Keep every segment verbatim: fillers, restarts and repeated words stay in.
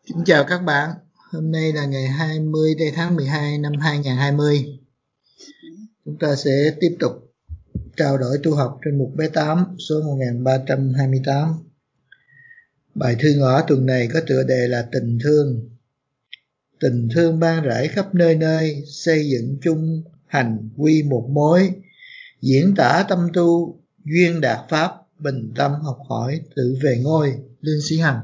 Kính chào các bạn, hôm nay là ngày hai mươi tháng mười hai năm hai nghìn không trăm hai mươi. Chúng ta sẽ tiếp tục trao đổi tu học trên mục B tám số một nghìn ba trăm hai mươi tám. Bài thư ngõ tuần này có tựa đề là tình thương. Tình thương ban rải khắp nơi nơi, xây dựng chung hành quy một mối, diễn tả tâm tu, duyên đạt pháp, bình tâm học hỏi, tự về ngôi. Lương Sĩ Hằng.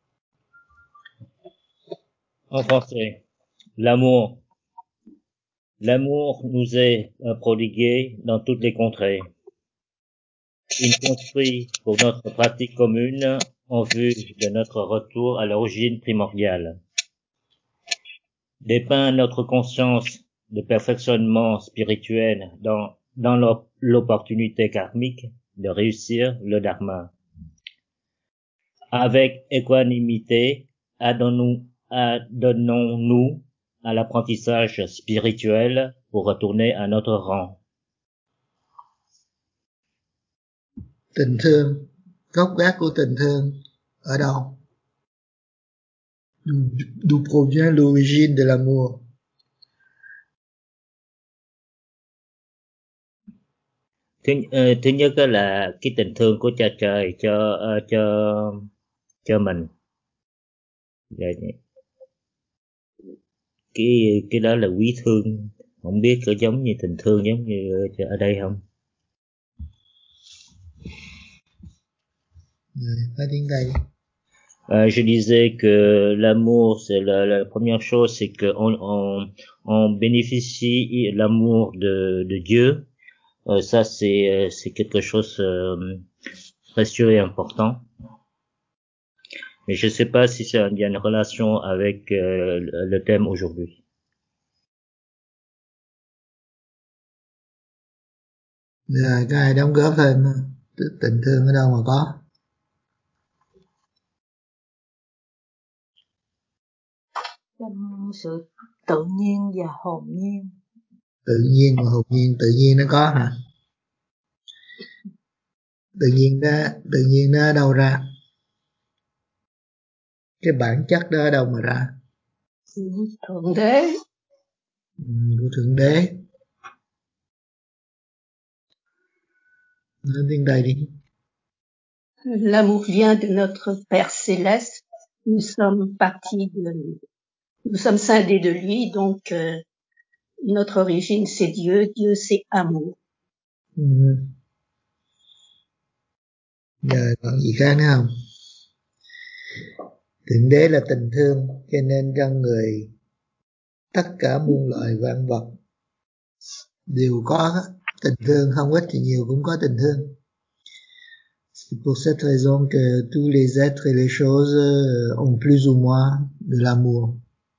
En français, l'amour. L'amour nous est prodigué dans toutes les contrées. Il construit pour notre pratique commune en vue de notre retour à l'origine primordiale. Dépeint notre conscience de perfectionnement spirituel dans, dans l'opportunité karmique de réussir le dharma. Avec équanimité, adonnons-nous Adonnons-nous à l'apprentissage spirituel pour retourner à notre rang. Tình thương, gốc gác của tình thương ở đâu? D'où provient l'origine de l'amour? Thứ, uh, thứ nhất là cái tình thương của cha trời cho uh, cho cho mình. Cái cái đó là quý thương, không biết có giống như tình thương giống như ở đây không? Nói tiếng Tây. Euh, je disais que l'amour, c'est la, la première chose, c'est que on, on, on bénéficie l'amour de, de Dieu. Euh, ça, c'est, c'est quelque chose euh, précieux et important. Mais je sais pas si ça, il y a une relation avec euh, le thème aujourd'hui. Rồi, có ai đóng góp thêm tình thương ở đâu mà có? Trong sự tự nhiên và hồn nhiên. Tự nhiên và hồn nhiên, tự nhiên nó có hả? Tự nhiên đó, tự nhiên nó ở đâu ra? Cái bản chất đó ở đâu mà ra? Thượng đế. Ừ, của Thượng Đế. Nói tiếng Tây đi. L'amour vient de notre Père Céleste. Nous sommes partis de nous sommes scindés de lui, donc euh, notre origine c'est Dieu, Dieu c'est amour. Ừ. Giờ còn gì khác nữa không? Thượng Đế là tình thương, cho nên trong người tất cả muôn loài vạn vật đều có tình thương, không ít thì nhiều cũng có tình thương. C'est pour cette raison que tous les êtres et les choses ont plus ou moins de l'amour.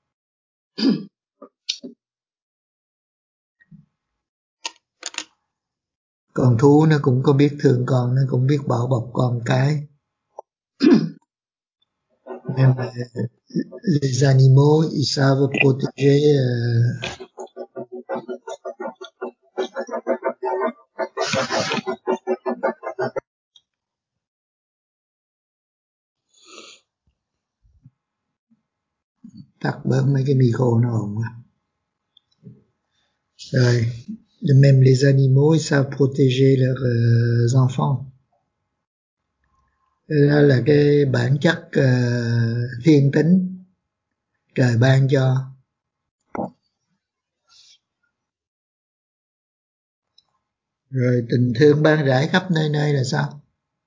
Con thú nó cũng có biết thương con, nó cũng biết bảo bọc con cái. Même les animaux, ils savent protéger euh, tắt bớt mấy cái micro nó ồn quá. Rồi, même les animaux, ils savent protéger leurs euh, enfants. Đó là cái bản chất uh, thiên tính trời ban cho. Rồi tình thương ban rải khắp nơi nơi là sao?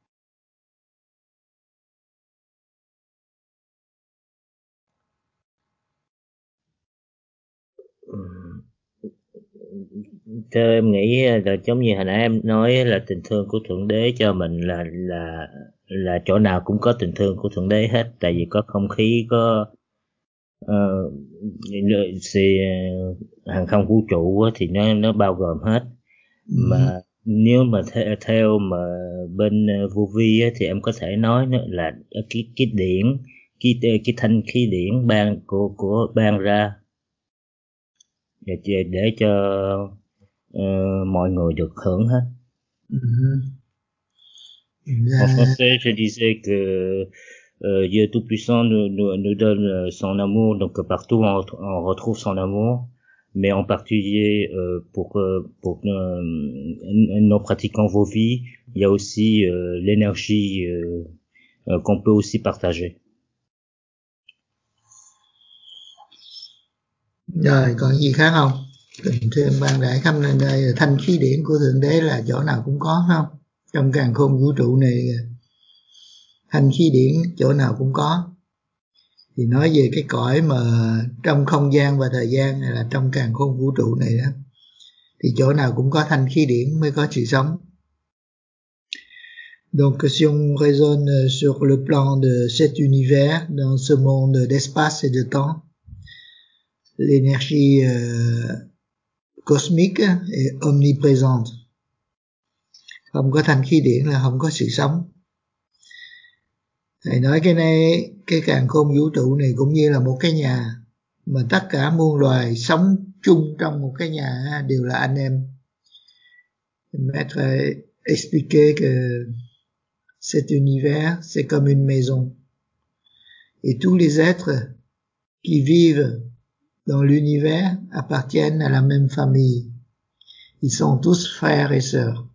Theo em nghĩ là giống như hồi nãy em nói là tình thương của Thượng Đế cho mình là là là chỗ nào cũng có tình thương của Thượng Đế hết, tại vì có không khí, có uh, thì hàng không vũ trụ thì nó nó bao gồm hết. Ừ. Mà nếu mà theo, theo mà bên vô vi á, thì em có thể nói là cái cái điển cái cái thanh khí điển ban của của ban ra để để cho uh, mọi người được hưởng hết. Mm-hmm. En français, je disais que euh, Dieu Tout-Puissant nous, nous, nous donne son amour, donc partout on, on retrouve son amour, mais en particulier euh, pour pour euh, nos pratiquants vos vies, il y a aussi euh, l'énergie euh, euh, qu'on peut aussi partager. Rồi còn gì khác không? Tình thương ban rải khắp nơi đây, thanh khí điển của Thượng Đế là chỗ nào cũng có phải không? Trong càn khôn vũ trụ này thanh khí điển chỗ nào cũng có. Thì nói về cái cõi mà trong không gian và thời gian này là trong càn khôn vũ trụ này đó, thì chỗ nào cũng có thanh khí điển mới có sự sống. Donc si on raisonne sur le plan de cet univers, dans ce monde d'espace et de temps, l'énergie euh, cosmique est omniprésente. Không có thanh khí điển là không có sự sống. Thầy nói cái này, cái càn khôn vũ trụ này cũng như là một cái nhà mà tất cả muôn loài sống chung trong một cái nhà đều là anh em. Maître expliqué que cet univers c'est comme une maison et tous les êtres qui vivent dans l'univers appartiennent à la même famille. Ils sont tous frères et sœurs.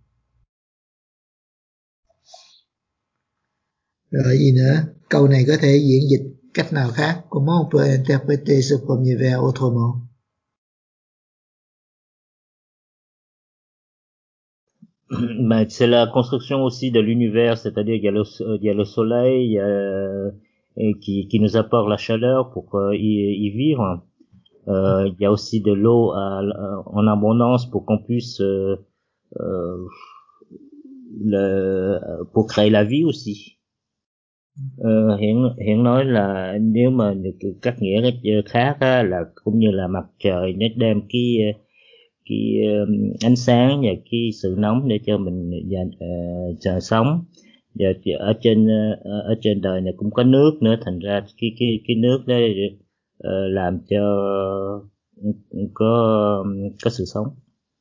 Rồi gì nữa? Câu này có thể diễn dịch cách nào khác? Comment on peut interpréter ce premier vers autrement? Ben, c'est la construction aussi de l'univers, c'est-à-dire il y a le, il y a le soleil, il y a, et qui, qui nous apporte la chaleur pour euh, y, y vivre. Euh, il y a aussi de l'eau à, à, en abondance pour qu'on puisse euh, euh, le, pour créer la vie aussi. Ờ, hiện hiện nói là nếu mà các nghĩa khác á, là cũng như là mặt trời nó đem cái cái um, ánh sáng và cái sự nóng để cho mình uh, chờ sống. Và ở trên uh, ở trên đời này cũng có nước nữa, thành ra cái cái cái nước đó uh, làm cho có có sự sống.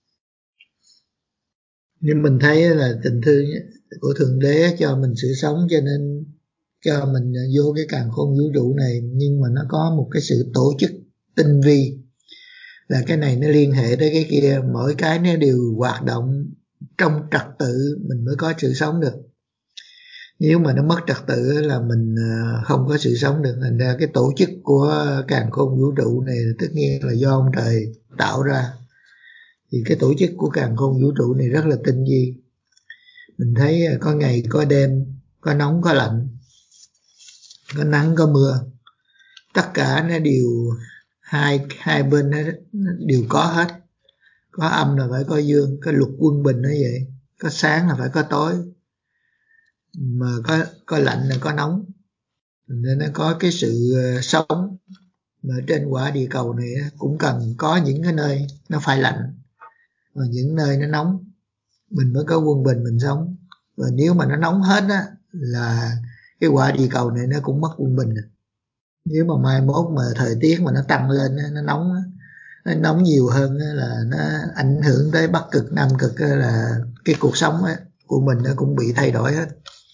Nhưng mình thấy là tình thương của Thượng Đế cho mình sự sống, cho nên cho mình vô cái càn khôn vũ trụ này, nhưng mà nó có một cái sự tổ chức tinh vi, là cái này nó liên hệ tới cái kia, mỗi cái nó đều hoạt động trong trật tự mình mới có sự sống được. Nếu mà nó mất trật tự là mình không có sự sống được. Thành ra cái tổ chức của càn khôn vũ trụ này tất nhiên là do ông trời tạo ra. Thì cái tổ chức của càn khôn vũ trụ này rất là tinh vi. Mình thấy có ngày có đêm, có nóng có lạnh, có nắng có mưa, tất cả nó đều hai hai bên nó, nó đều có hết. Có âm là phải có dương, có luật quân bình nó vậy, có sáng là phải có tối, mà có có lạnh là có nóng, nên nó có cái sự sống. Mà trên quả địa cầu này cũng cần có những cái nơi nó phải lạnh và những nơi nó nóng, mình mới có quân bình mình sống. Và nếu mà nó nóng hết á là cái quả địa cầu này nó cũng mất quân bình. Nếu mà mai mốt mà thời tiết mà nó tăng lên, nó nóng, nó nóng nhiều hơn là nó ảnh hưởng tới Bắc Cực, Nam Cực, là cái cuộc sống của mình nó cũng bị thay đổi hết.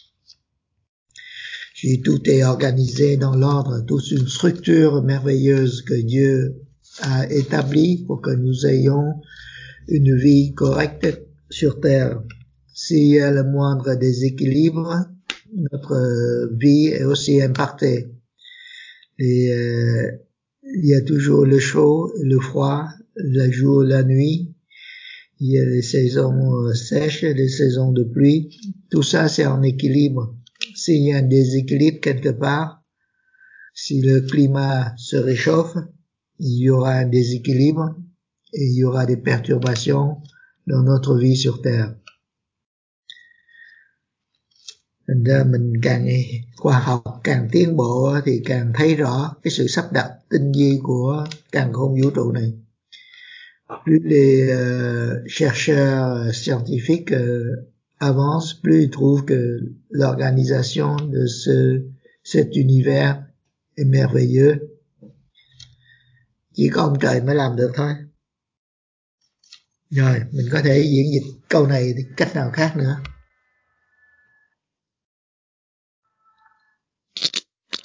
Si tout est organisé dans l'ordre, toute une structure merveilleuse que Dieu a établie pour que nous ayons une vie correcte sur terre. S'il y a le moindre déséquilibre, notre vie est aussi impactée. Et euh, il y a toujours le chaud et le froid, le jour, la nuit. Il y a les saisons sèches, les saisons de pluie. Tout ça, c'est en équilibre. S'il y a un déséquilibre quelque part, si le climat se réchauffe, il y aura un déséquilibre et il y aura des perturbations dans notre vie sur Terre. Thành ra mình càng khoa học càng tiến bộ thì càng thấy rõ cái sự sắp đặt tinh vi của càn khôn vũ trụ này. Plus les euh, chercheurs scientifiques euh, avancent, plus ils trouvent que l'organisation de ce cet univers est merveilleux. Chỉ có ông trời mới làm được thôi. Rồi, mình có thể diễn dịch câu này cách nào khác nữa.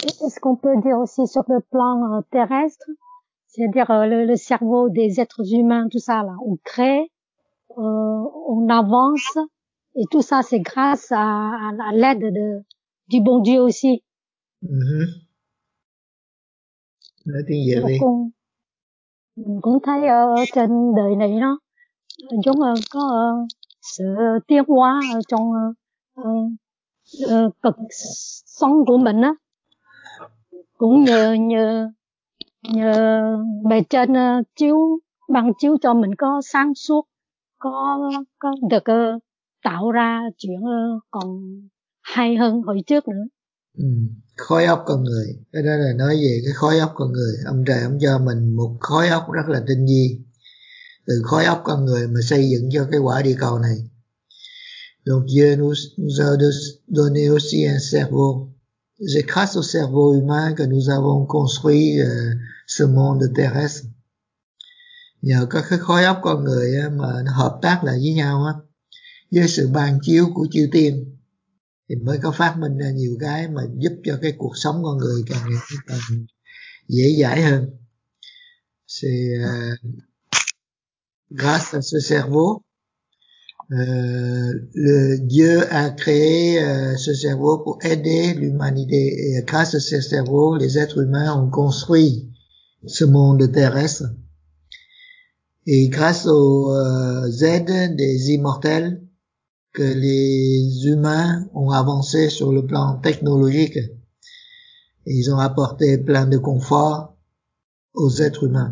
est-ce qu'on peut dire aussi sur le plan euh, terrestre, c'est-à-dire euh, le, le cerveau des êtres humains, tout ça là, on crée, euh, on avance, et tout ça c'est grâce à, à, à l'aide de du bon Dieu aussi. Uh-huh. Nói tiếng Việt đi. Cũng, mình cũng thấy ở trên đời này nó giống uh, có uh, sự tiến hóa ở trong uh, uh, cực sống của mình á, cũng nhờ nhờ nhờ bề trên uh, chiếu ban chiếu cho mình có sáng suốt, có có được uh, tạo ra chuyện uh, còn hay hơn hồi trước nữa. Ừ. Khối óc con người, cái đó là nói về cái khối óc con người. Ông trời ông cho mình một khối óc rất là tinh vi, từ khối óc con người mà xây dựng cho cái quả địa cầu này. Donc Dieu nous, nous a donné aussi un cerveau. C'est grâce au cerveau humain que nous avons construit euh, ce monde terrestre. Nhờ có cái khối óc con người á, mà nó hợp tác lại với nhau á, với sự ban chiếu của chư tiên, thì mới có phát minh ra nhiều cái mà giúp cho cái cuộc sống con người càng ngày càng dễ dãi hơn. C'est euh, grâce à ce cerveau, euh, le Dieu a créé euh, ce cerveau pour aider l'humanité. Et grâce à ce cerveau, les êtres humains ont construit ce monde terrestre. Et grâce aux euh, aides des immortels, que les humains ont avancé sur le plan technologique. Ils ont apporté plein de confort aux êtres humains.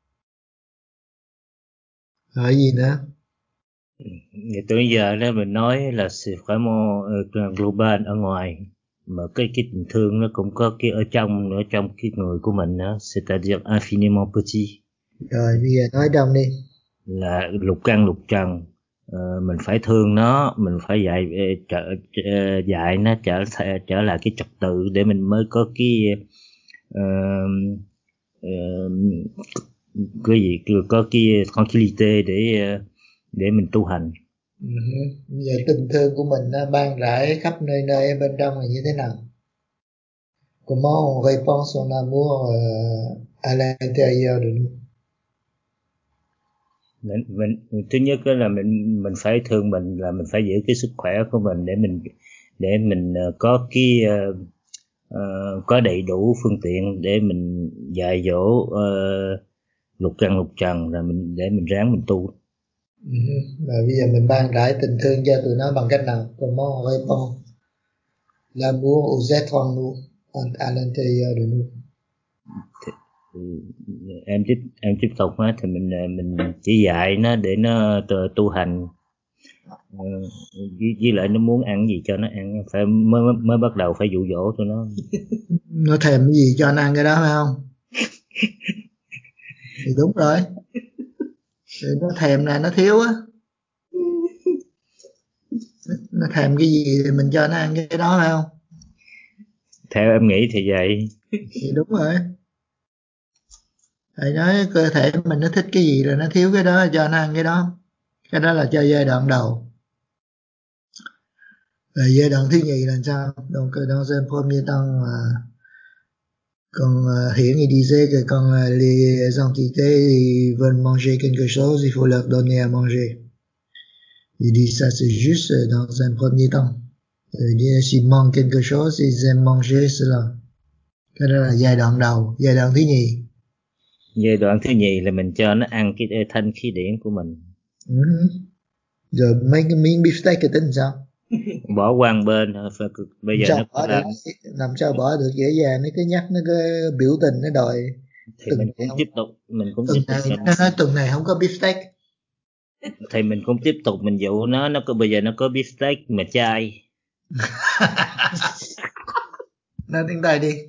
Rồi gì nữa? Vậy tới giờ đó mình nói là c'est vraiment uh, global ở ngoài, mà cái cái tình thương nó cũng có cái ở trong nữa, trong cái người của mình nữa, c'est-à-dire infiniment petit. Rồi bây giờ nói trong đi. Là lục căn lục trần, uh, mình phải thương nó, mình phải dạy trở uh, dạy nó trở trở lại cái trật tự để mình mới có cái uh, uh, cái gì có cái tranquillité để để mình tu hành. Uh-huh. Bây giờ tình thương của mình nó ban rải khắp nơi nơi ở bên trong là như thế nào? Comment on répand son amour euh, à l'intérieur de nous? Mình, mình thứ nhất là mình mình phải thương mình, là mình phải giữ cái sức khỏe của mình để mình để mình có cái uh, uh, có đầy đủ phương tiện để mình dạy dỗ uh, lục căn lục trần, rồi mình để mình ráng mình tu. Uh-huh. Và bây giờ mình ban rải tình thương cho tụi nó bằng cách nào? Comment on répand l'amour aux êtres en nous, à l'intérieur de nous? em tiếp em tiếp tục á, thì mình mình chỉ dạy nó để nó tu, tu hành, với, với lại nó muốn ăn gì cho nó ăn, phải mới mới bắt đầu phải dụ dỗ tụi nó. Nó thèm cái gì cho nó ăn cái đó phải không? Thì đúng rồi, thì nó thèm là nó thiếu á, nó thèm cái gì thì mình cho nó ăn cái đó phải không? Theo em nghĩ thì vậy. Thì đúng rồi. Thầy nói cơ thể mình nó thích cái gì là nó thiếu cái đó, cho nó ăn cái đó. Cái đó là cho giai đoạn đầu. Rồi giai đoạn thứ nhì là sao? Donc dans un premier temps, quand Hiển il disait que quand les entités ils veulent manger quelque chose, il faut leur donner à manger. Il dit ça c'est juste dans un premier temps. Il dit s'ils manquent quelque chose, ils aiment manger cela. Cái đó là giai đoạn đầu. Giai đoạn thứ nhì. Giai đoạn thứ nhì là mình cho nó ăn cái thanh khí điển của mình. Uh-huh. Rồi mấy cái miếng beefsteak cái tính sao? Bỏ qua một bên, bây giờ nó bỏ được, làm sao bỏ được dễ dàng, nó cứ nhắc, nó cứ biểu tình, nó đòi. Thì mình cũng không, tiếp tục mình cũng tuần tiếp này, tục mình... nó nói tuần này không có beefsteak. Thì mình cũng tiếp tục mình dụ nó, nó có bây giờ nó có beefsteak mà chay. Nói tiếng Tây đi.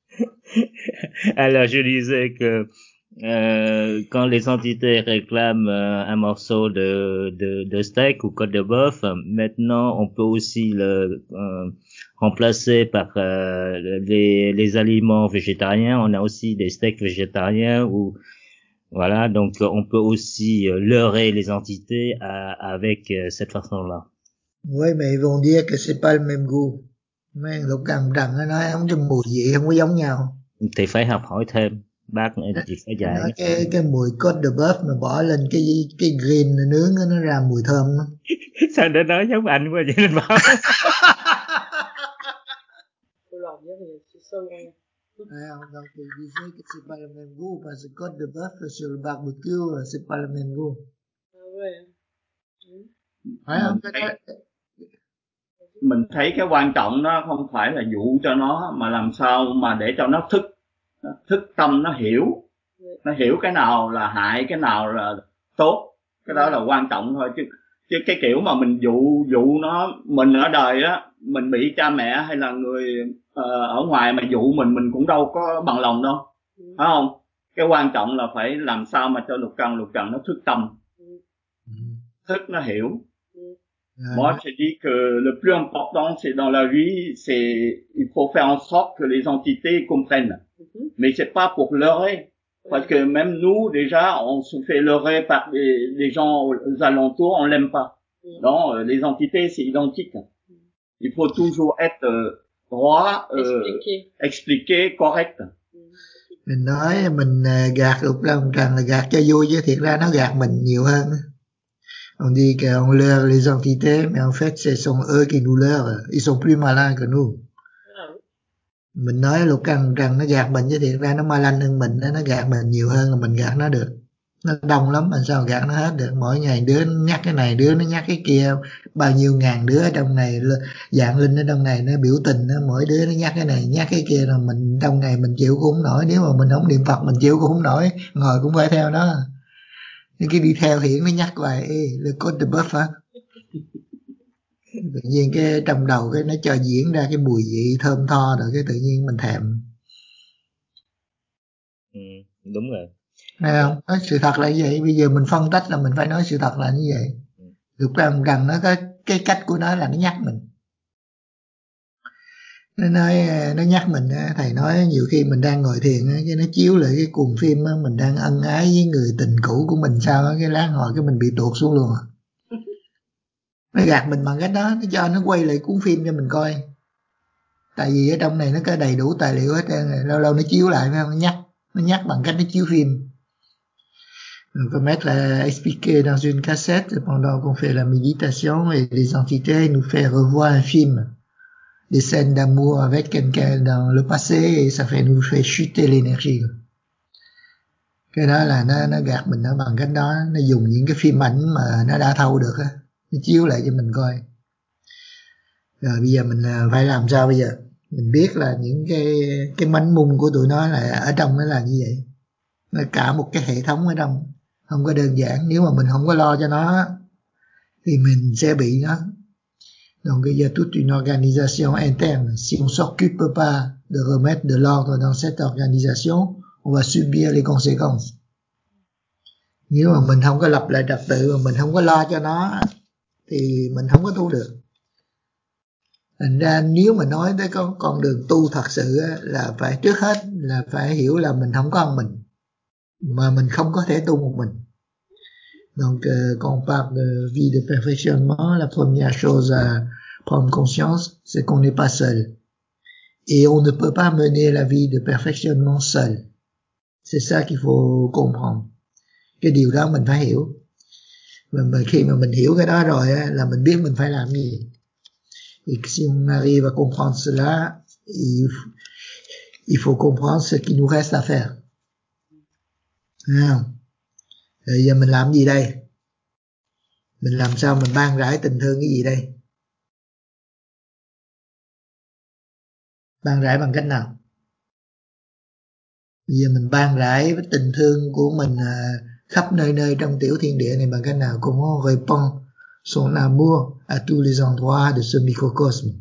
Alors je disais que euh, quand les entités réclament euh, un morceau de, de, de steak ou côte de bœuf, maintenant on peut aussi le euh, remplacer par euh, les, les aliments végétariens. On a aussi des steaks végétariens ou voilà, donc on peut aussi leurrer les entités à, avec euh, cette façon-là. Oui, mais ils vont dire que c'est pas le même goût. Mấy Lục Cần Trần nó nói không, cái mùi vị không có giống nhau. Thì phải học hỏi thêm, bác chị phải dạy. Nói cái cái mùi Côte de Bœuf mà bỏ lên cái cái green nướng đó, nó ra mùi thơm lắm. Sao để nói giống anh quá vậy nên bảo. Donc il disait que c'est pas le même goût parce que Côte de Bœuf sur le barbecue c'est pas le même goût. À ouais. Phải không? Mình thấy, mình thấy cái quan trọng nó không phải là dụ cho nó, mà làm sao mà để cho nó thức, nó thức tâm, nó hiểu, nó hiểu cái nào là hại, cái nào là tốt, cái đó là quan trọng thôi. Chứ chứ cái kiểu mà mình dụ dụ nó, mình ở đời á, mình bị cha mẹ hay là người uh, ở ngoài mà dụ mình, mình cũng đâu có bằng lòng đâu, phải không? Cái quan trọng là phải làm sao mà cho Lục Cần Lục Cần nó thức tâm, thức nó hiểu. Moi, je dis que le plus important, c'est dans la vie, c'est il faut faire en sorte que les entités comprennent. Mais c'est pas pour leurrer, parce que même nous, déjà, on se fait leurrer par des, des gens aux alentours, on l'aime pas. Non, les entités, c'est identique. Il faut toujours être euh, droit, euh, expliquer. expliquer, correct. Mình nói mình gạt Lục Cần là gạt cho vui, chứ thiệt ra nó gạt mình nhiều hơn. On dit qu'on leurre les entités, mais en fait, ce sont eux qui nous leurrent. Ils sont plus malins que nous. Mình nói Lục Cần rằng nó gạt mình, chứ thiệt ra nó ma lanh hơn mình, nó gạt mình nhiều hơn là mình gạt nó được. Nó đông lắm, mà sao gạt nó hết được. Mỗi ngày đứa nó nhắc cái này, đứa nó nhắc cái kia, bao nhiêu ngàn đứa ở trong này, dạng linh ở trong này nó biểu tình, mỗi đứa nó nhắc cái này, nhắc cái kia, là mình trong ngày mình chịu cũng không nổi. Nếu mà mình không niệm Phật mình chịu cũng không nổi, ngồi cũng phải theo nó. Cái đi theo Hiển nó nhắc hoài, ê, le Côte de Bœuf hả? Tự nhiên cái trong đầu cái nó cho diễn ra cái mùi vị thơm tho, rồi cái tự nhiên mình thèm. Ừ, đúng rồi. Thấy không? Nói sự thật là như vậy. Bây giờ mình phân tách là mình phải nói sự thật là như vậy. Lục Cần rằng nó có cái cách của nó là nó nhắc mình. Nó nói, nó nhắc mình, thầy nói nhiều khi mình đang ngồi thiền, cái nó chiếu lại cái cuồng phim, mình đang ân ái với người tình cũ của mình sao, cái lát hồi cái mình bị tuột xuống luôn. Nó gạt mình bằng cách đó, nó cho nó quay lại cuốn phim cho mình coi. Tại vì ở trong này nó có đầy đủ tài liệu hết, lâu lâu nó chiếu lại, nó nhắc, nó nhắc bằng cách nó chiếu phim. On peut mettre à expliquer dans une cassette pendant qu'on fait la méditation, et les entités nous fait revoir un film, des scènes d'amour avec quelqu'un dans le passé, et ça fait nous fait chuter l'énergie. Cái đó là nó nó gạt mình nó bằng cách đó, nó dùng những cái phim ảnh mà nó đã thâu được á, nó chiếu lại cho mình coi. Rồi bây giờ mình phải làm sao bây giờ? Mình biết là những cái cái mánh mung của tụi nó là ở trong nó là như vậy. Nó cả một cái hệ thống ở trong, không có đơn giản. Nếu mà mình không có lo cho nó thì mình sẽ bị nó. Donc il y a toute une organisation interne. Si on s'occupe pas de remettre de l'ordre dans cette organisation, on va subir les conséquences. Nếu mà mình không có lập lại trật tự, mà mình không có lo cho nó thì mình không có tu được. Thành ra nếu mà nói tới con, con đường tu thật sự là phải trước hết là phải hiểu là mình không có mình, mà mình không có thể tu một mình. Donc euh, quand on parle de vie de perfectionnement, la première chose à prendre conscience, c'est qu'on n'est pas seul. Et on ne peut pas mener la vie de perfectionnement seul. C'est ça qu'il faut comprendre. Cái điều đó mình phải hiểu. Và khi mà mình hiểu cái đó rồi là mình biết mình phải làm gì. Et si on arrive à comprendre cela, il, il faut comprendre ce qui nous reste à faire. À, rồi giờ mình làm gì đây? Mình làm sao mình ban rãi tình thương cái gì đây? Ban rãi bằng cách nào? Bây giờ mình ban rãi với tình thương của mình khắp nơi nơi trong tiểu thiên địa này bằng cách nào? Comment répand son amour à tous les endroits de ce microcosme?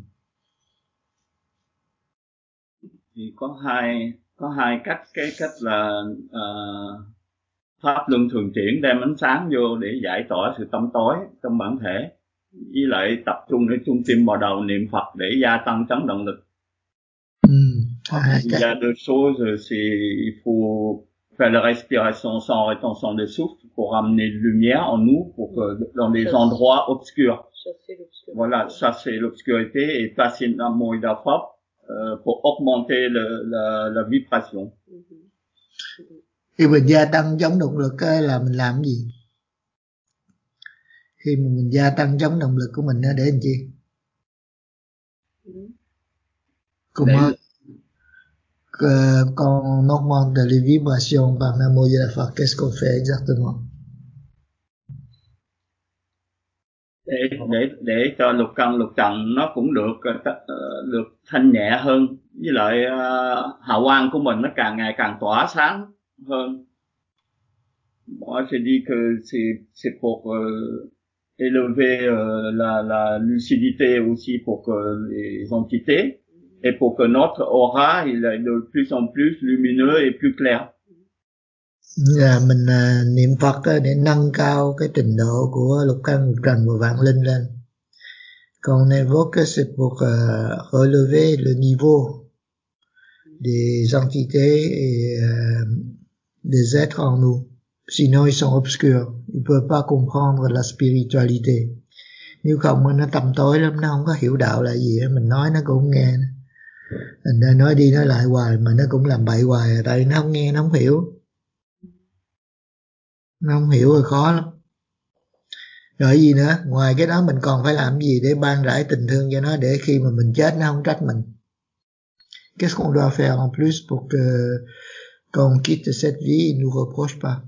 Thì có hai có hai cách. Cái cách là uh, pháp luân thường chuyển đem ánh sáng vô để giải tỏa sự tăm tối trong bản thể, với lại tập trung để trung tim vào đầu niệm Phật để gia tăng chấn động lực. Mm. Il y a deux choses, c'est il faut faire la respiration sans rétention de souffle pour amener de lumière en nous, pour que dans des endroits obscurs. Voilà, chasser l'obscurité et passer Nam Mô Đa Phật euh, pour augmenter le, la, la vibration. Khi mình gia tăng chống động lực là mình làm gì? Khi mà mình gia tăng chống động lực của mình để làm chi? Cùng hơn. Que, quand on augmente les vibrations par Nam Mô Đa Phật, qu'est-ce qu'on fait exactement? Để để để cho lục căn lục trần nó cũng được được thanh nhẹ hơn, với lại uh, hào quang của mình nó càng ngày càng tỏa sáng hơn. Moi j'ai dit que c'est c'est pour euh, élever euh, la la lucidité aussi pour que les entités et pour que notre aura il est de plus en plus lumineux et plus clair. Là mình uh, niệm Phật để nâng cao cái trình độ của lục căn lục trần và vạn linh lên. Quand on évoque c'est pour uh, relever le niveau des entités et uh, des êtres en nous. Sinon ils sont obscurs, ils peuvent pas comprendre la spiritualité. Nếu không nó tăm tối lắm, nó không có hiểu đạo là gì, mình nói nó cũng không nghe. Thành ra nói đi nói lại hoài mà nó cũng làm bậy hoài, tại nó không nghe, nó không hiểu. Nó không hiểu rồi khó lắm. Rồi gì nữa, ngoài cái đó mình còn phải làm gì để ban rải tình thương cho nó, để khi mà mình chết nó không trách mình. Qu'est-ce qu'on doit faire en plus pour que quand on quitte cette vie, il nous reproche pas?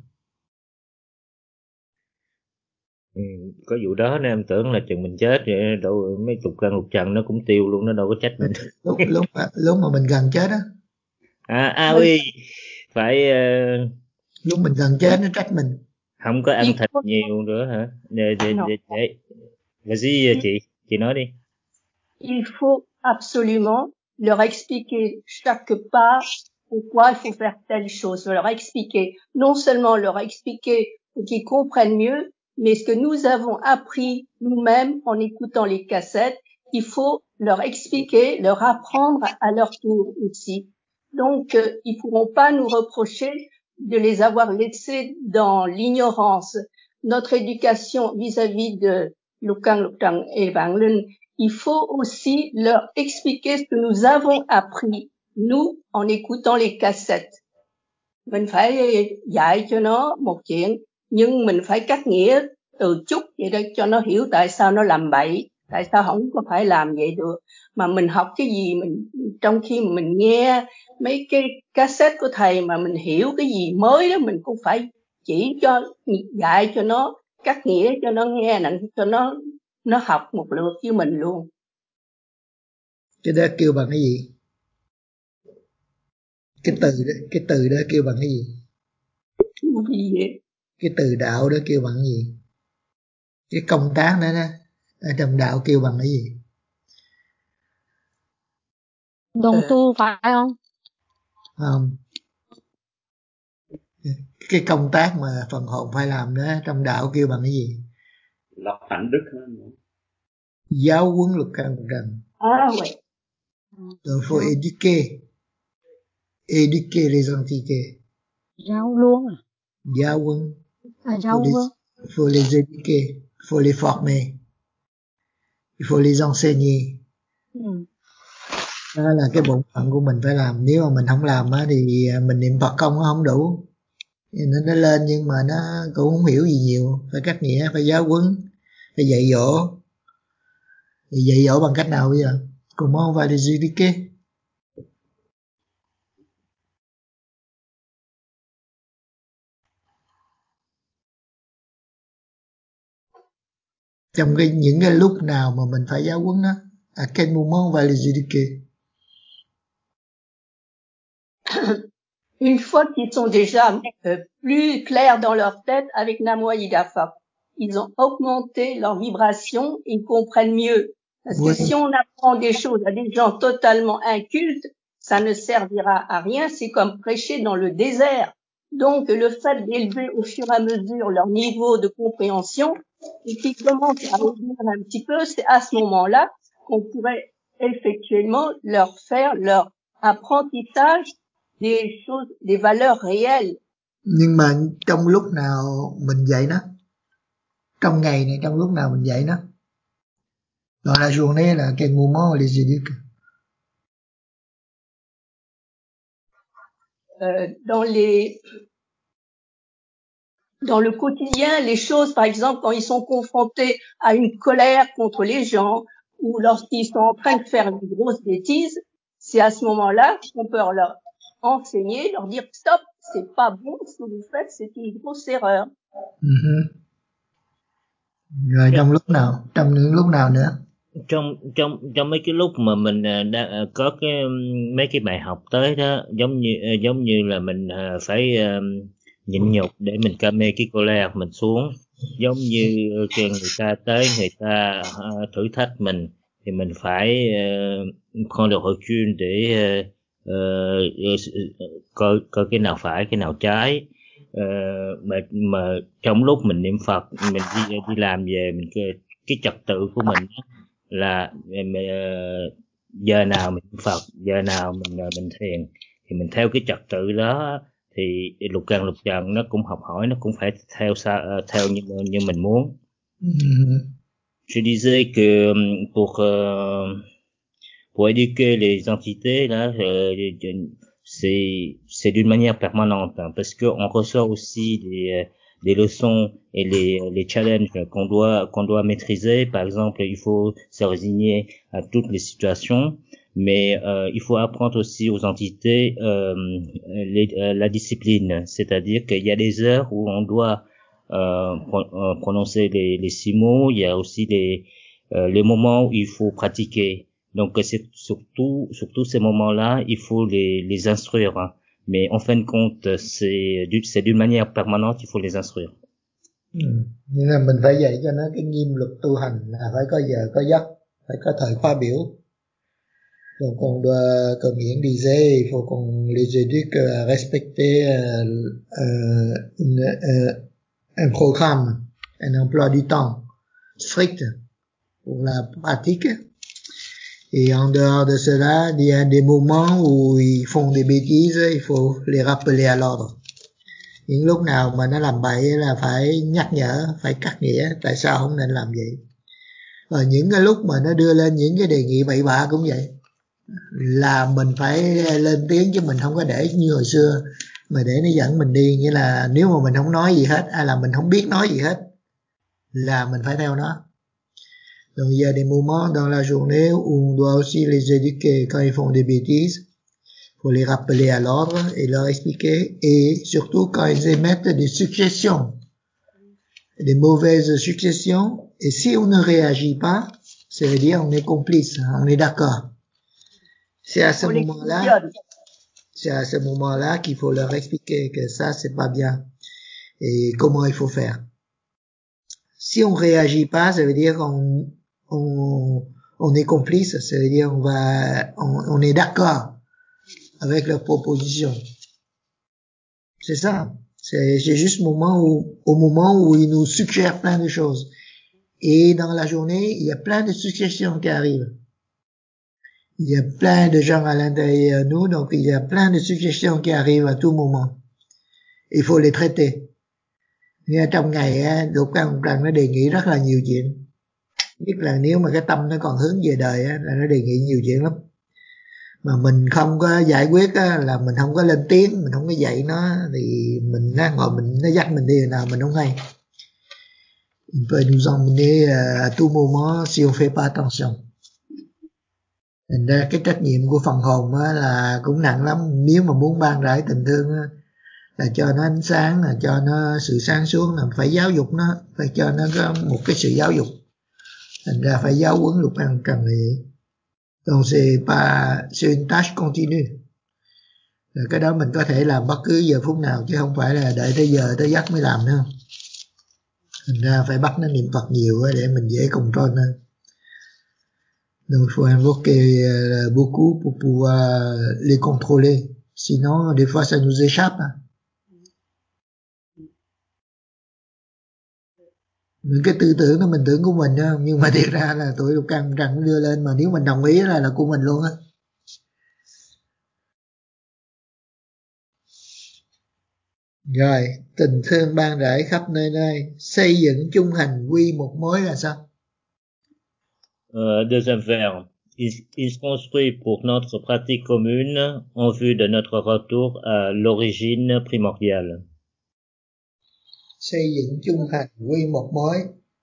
Ừ, có vụ đó nên em tưởng là chừng mình chết rồi đâu mấy chục căn lục trần nó cũng tiêu luôn, nó đâu có trách mình. lúc lúc mà, lúc mà mình gần chết á. À à oui, phải uh... lúc mình gần chết nó trách mình. Không có ăn thịt nhiều nữa hả? Để để để để. Vas-y chị, chị nói đi. Il faut absolument leur expliquer chaque pas pourquoi il faut faire telle chose, leur expliquer, non seulement leur expliquer pour qu'ils comprennent mieux, mais ce que nous avons appris nous-mêmes en écoutant les cassettes, il faut leur expliquer, leur apprendre à leur tour aussi. Donc, euh, ils pourront pas nous reprocher de les avoir laissés dans l'ignorance. Notre éducation vis-à-vis de Lukang Lukang et Vạn Linh, il faut aussi leur expliquer ce que nous avons appris, nous, en écoutant les cassettes. Mình phải dạy cho nó một chuyện, nhưng mình phải cắt nghĩa từ chút vậy đó cho nó hiểu tại sao nó làm bậy, tại sao không có phải làm vậy được. Mà mình học cái gì mình trong khi mình nghe mấy cái cassette của thầy mà mình hiểu cái gì mới đó, mình cũng phải chỉ cho, dạy cho nó, cắt nghĩa cho nó nghe, cho nó nó học một lượt với mình luôn. Cái đó kêu bằng cái gì? Cái từ đó, cái từ đó kêu bằng cái gì? Gì vậy? Cái từ đạo đó kêu bằng cái gì? Cái công tác đó đó ở trong đạo kêu bằng cái gì? Đồng tu phải không? Không. Cái công tác mà phần hồn phải làm đó trong đạo kêu bằng cái gì? Lập hạnh đức hơn. Giáo huấn lục căn lục trần. À oui. Donc faut éduquer. Éduquer les entités. Giáo luôn à? Giáo huấn. À, giáo huấn. Il faut les éduquer, il faut les former, il faut les enseigner. Ừ. Đó là cái bổn phận của mình phải làm. Nếu mà mình không làm á thì mình niệm Phật công nó không đủ. Nên nó lên nhưng mà nó cũng không hiểu gì nhiều. Phải cắt nghĩa, phải giáo huấn, phải dạy dỗ. Thì dạy dỗ bằng cách nào bây giờ? Comment on va les éduquer? Trong cái, những cái lúc nào mà mình phải giáo huấn đó, à quel moment on va les éduquer? Une fois qu'ils sont déjà euh, plus clairs dans leur tête avec Nam Mô Đa Phật, ils ont augmenté leur vibration, ils comprennent mieux. Parce oui. que si on apprend des choses à des gens totalement incultes, ça ne servira à rien, c'est comme prêcher dans le désert. Donc le fait d'élever au fur et à mesure leur niveau de compréhension, et qu'ils commencent à revenir un petit peu, c'est à ce moment-là qu'on pourrait effectuellement leur faire leur apprentissage des choses, des valeurs réelles Nhưng mà trong lúc nào mình dạy nó, trong ngày này, trong lúc nào mình dạy nó. Dans la journée là quel moment on les éduque? Euh, dans les dans le quotidien, les choses, par exemple, quand ils sont confrontés à une colère contre les gens ou lorsqu'ils sont en train de faire une grosse bêtise, c'est à ce moment-là qu'on peut leur enseigner, leur dire stop, c'est pas bon ce que vous faites, c'est une grosse erreur. Uh-huh. Rồi trong lúc nào, trong những lúc nào nữa? trong trong trong mấy cái lúc mà mình à, đã à, có cái um, mấy cái bài học tới đó, giống như à, giống như là mình à, phải à, nhịn nhục để mình calmer cái colère mình xuống, giống như khi người ta tới người ta à, thử thách mình thì mình phải uh, prendre le recul để uh, uh, coi coi cái nào phải cái nào trái. Uh, mà mà trong lúc mình niệm Phật, mình đi đi làm về, mình cái, cái trật tự của mình á, là uh, giờ nào mình Phật, giờ nào mình mình thiền, thì mình theo cái trật tự đó thì lục căn lục trần nó cũng học hỏi, nó cũng phải theo sao theo như như mình muốn. Uh-huh. Je disais que pour euh, pour éduquer les entités là, euh, c'est c'est d'une manière permanente, hein, parce que on reçoit aussi des des leçons et les les challenges qu'on doit qu'on doit maîtriser. Par exemple, il faut se résigner à toutes les situations, mais euh, il faut apprendre aussi aux entités euh, les, euh, la discipline, c'est-à-dire qu'il y a des heures où on doit euh, pro- prononcer les les six mots. Il y a aussi les euh, les moments où il faut pratiquer. Donc c'est surtout surtout ces moments-là, il faut les les instruire, hein. Mais en fin de compte, c'est c'est d'une manière permanente, il faut les instruire. Ừ. Nhưng là mình phải dạy cho nó cái nghiêm luật tu hành là phải có giờ có giấc, phải có thời khóa biểu. Donc on doit, comme il disait, il faut qu'on les éduque à respecter euh, euh, une, euh, un programme, un emploi du temps strict pour la pratique. Et en dehors de cela, il y a des moments où ils font des bêtises, il faut les rappeler à l'ordre. Những lúc nào mà nó làm bậy là phải nhắc nhở, phải cắt nghĩa tại sao không nên làm vậy. Và những cái lúc mà nó đưa lên những cái đề nghị bậy bạ cũng vậy, là mình phải lên tiếng, chứ mình không có để như hồi xưa mà để nó dẫn mình đi. Nghĩa là nếu mà mình không nói gì hết, hay là mình không biết nói gì hết, là mình phải theo nó. Donc il y a des moments dans la journée où on doit aussi les éduquer quand ils font des bêtises. Il faut les rappeler à l'ordre et leur expliquer. Et surtout quand ils émettent des suggestions, des mauvaises suggestions. Et si on ne réagit pas, ça veut dire on est complice, on est d'accord. C'est à ce On les moment-là, questionne. c'est à ce moment-là qu'il faut leur expliquer que ça c'est pas bien et comment il faut faire. Si on réagit pas, ça veut dire on on on est complice, ça veut dire on va on, on est d'accord avec leur proposition. C'est ça. C'est, c'est juste au moment où, au moment où ils nous suggèrent plein de choses. Et dans la journée, il y a plein de suggestions qui arrivent. Il y a plein de gens à l'intérieur de nous, donc il y a plein de suggestions qui arrivent à tout moment. Il faut les traiter. Nghe trong ngày á, Lục Căn Trần nó đề nghị rất là nhiều chuyện. Nhất là nếu mà cái tâm nó còn hướng về đời á, là nó đề nghị nhiều chuyện lắm. Mà mình không có giải quyết á, là mình không có lên tiếng, mình không có dạy nó, thì mình nó ngồi mình nó dắt mình đi rồi nào mình không hay. Il peut nous emmener à tout moment si on fait pas attention. Thành ra cái trách nhiệm của phần hồn á, là cũng nặng lắm. Nếu mà muốn ban rải tình thương á, là cho nó ánh sáng, là cho nó sự sáng suốt, là phải giáo dục nó, phải cho nó có một cái sự giáo dục. Thành ra phải giáo huấn Lục Căn Trần là vậy. Donc c'est pas, c'est une tâche continue. Rồi cái đó mình có thể làm bất cứ giờ phút nào, chứ không phải là đợi tới giờ tới giấc mới làm nữa. Thành ra phải bắt nó niệm Phật nhiều để mình dễ control hơn. Donc il faut invoquer beaucoup pour pouvoir les contrôler. Sinon, des fois ça nous échappe. Những cái tư tưởng đó mình tưởng của mình đó, nhưng mà thiệt ra là tụi Lục Căn Trần đưa lên, mà nếu mình đồng ý là là của mình luôn á. Rồi, tình thương ban rãi khắp nơi nơi, xây dựng chung hành quy một mối là sao? Euh, deuxième vers. Il, il se construit pour notre pratique commune en vue de notre retour à l'origine primordiale. Xây dựng chung hành quy một mối.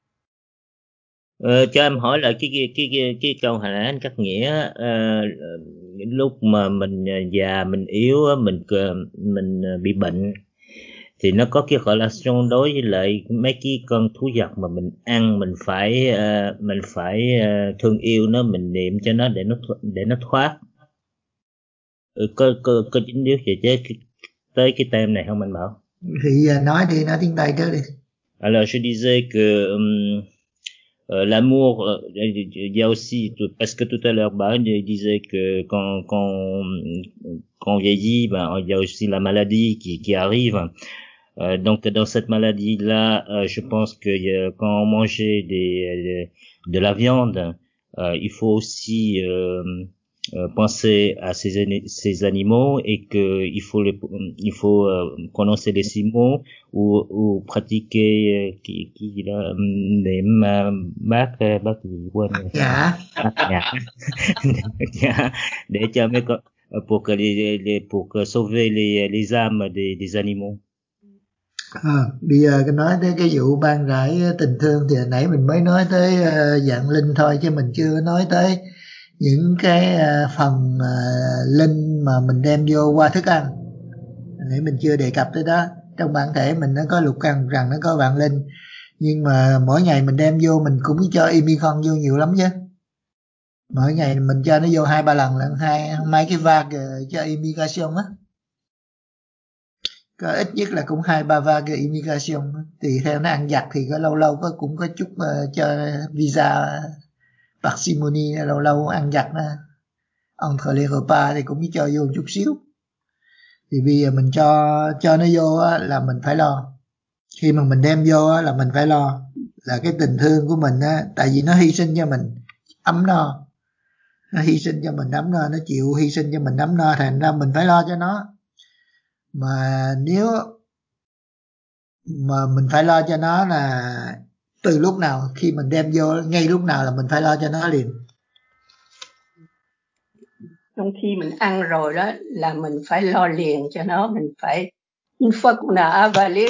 Ờ, cho em hỏi lại cái cái cái cái, cái câu hồi nãy anh cắt nghĩa, ờ, lúc mà mình già mình yếu mình mình bị bệnh thì nó có cái relation đối với lại mấy cái con thú vật mà mình ăn, mình phải uh, mình phải uh, thương yêu nó, mình niệm cho nó để nó để nó thoát. Ừ, có có có chính điều gì chứ tới cái tem này không anh Bảo? Thì nói đi, nói tiếng Tây trước đi. Alors je disais que um, Euh, l'amour, euh, il y a aussi, parce que tout à l'heure, Barry disait que quand, quand, quand on vieillit, ben, il y a aussi la maladie qui, qui arrive. Euh, donc, dans cette maladie-là, euh, je pense que euh, quand on mangeait des, de la viande, euh, il faut aussi euh, euh, penser à ces, ces animaux et que il faut les, il faut euh, prononcer les six mots ou, ou pratiquer qui qui là niệm bác bác gì quên rồi. Dạ. Bác nhã. Nhã để cho mấy con pour que les, les pour que sauver les les âmes des des animaux. À, bây giờ cái nói tới cái vụ ban rãi tình thương thì hồi nãy mình mới nói tới uh, dạng linh thôi, chứ mình chưa nói tới những cái uh, phần uh, linh mà mình đem vô qua thức ăn. Hồi nãy mình chưa đề cập tới đó. Trong bản thể mình nó có lục căn rằng nó có vạn linh, nhưng mà mỗi ngày mình đem vô mình cũng cho imicon vô nhiều lắm chứ. Mỗi ngày mình cho nó vô hai ba lần lần hai mấy cái vag cho imication á. Có ít nhất là cũng hai ba vag imication, tùy theo nó ăn giặt thì có lâu lâu có cũng có chút uh, cho visa parsimony, lâu lâu ăn giặt nó entre les repas thì cũng cho vô chút xíu. Thì bây giờ mình cho cho nó vô á, là mình phải lo. Khi mà mình đem vô á, là mình phải lo là cái tình thương của mình á, tại vì nó hy sinh cho mình ấm no, nó hy sinh cho mình ấm no, nó chịu hy sinh cho mình ấm no, thành ra mình phải lo cho nó. Mà nếu mà mình phải lo cho nó là từ lúc nào, khi mình đem vô ngay lúc nào là mình phải lo cho nó liền. Trong khi mình ăn rồi đó là mình phải lo liền cho nó, mình phải une fois qu'on a avalé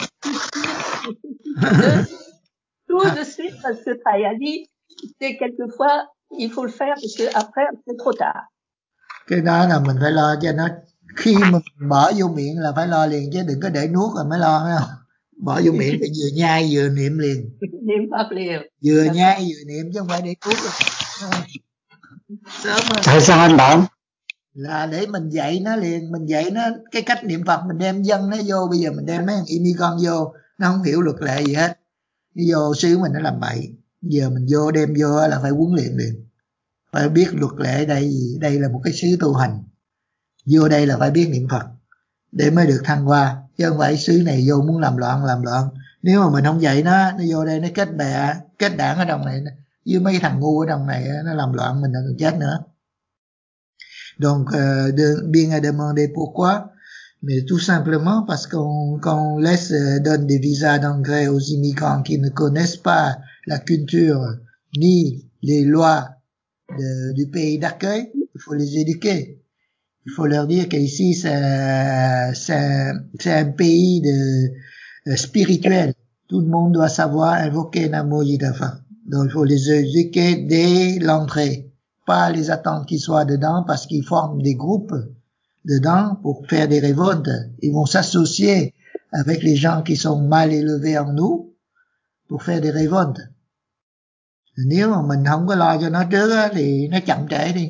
tout de suite, parce que thầy a dit c'est quelquefois il faut le faire parce que après c'est trop tard. Cái đó là mình phải lo cho nó, khi mà mình bỏ vô miệng là phải lo liền, chứ đừng có để nuốt rồi mới lo, phải không? Bỏ vô miệng thì vừa nhai vừa niệm liền. Niệm Phật liền. Vừa nhai vừa niệm chứ không phải để nuốt rồi. Sớm hơn. Tại sao anh Bảo? Là để mình dạy nó liền, mình dạy nó cái cách niệm Phật, mình đem dân nó vô. Bây giờ mình đem mấy thằng imicon vô, nó không hiểu luật lệ gì hết, nó vô xứ mình nó làm bậy. Giờ mình vô đem vô là phải huấn luyện liền, phải biết luật lệ đây gì, đây là một cái xứ tu hành, vô đây là phải biết niệm Phật để mới được thăng hoa, chứ không phải xứ này vô muốn làm loạn làm loạn. Nếu mà mình không dạy nó, nó vô đây nó kết bè kết đảng ở trong này với mấy thằng ngu ở trong này, nó làm loạn mình còn chết nữa. Donc euh, de, bien à demander pourquoi, mais tout simplement parce qu'on qu'on laisse euh, donne des visas d'engrais aux immigrants qui ne connaissent pas la culture ni les lois de, du pays d'accueil. Il faut les éduquer. Il faut leur dire qu'ici c'est c'est c'est un pays de euh, spirituel. Tout le monde doit savoir invoquer Namo Yidafa. Donc il faut les éduquer dès l'entrée. Pas les attendre qu'ils soient dedans, parce qu'ils forment des groupes dedans pour faire des révoltes. Ils vont s'associer avec les gens qui sont mal élevés en nous pour faire des révoltes. Nếu mà mình không có lo cho nó trước á, thì nó chậm trễ đi.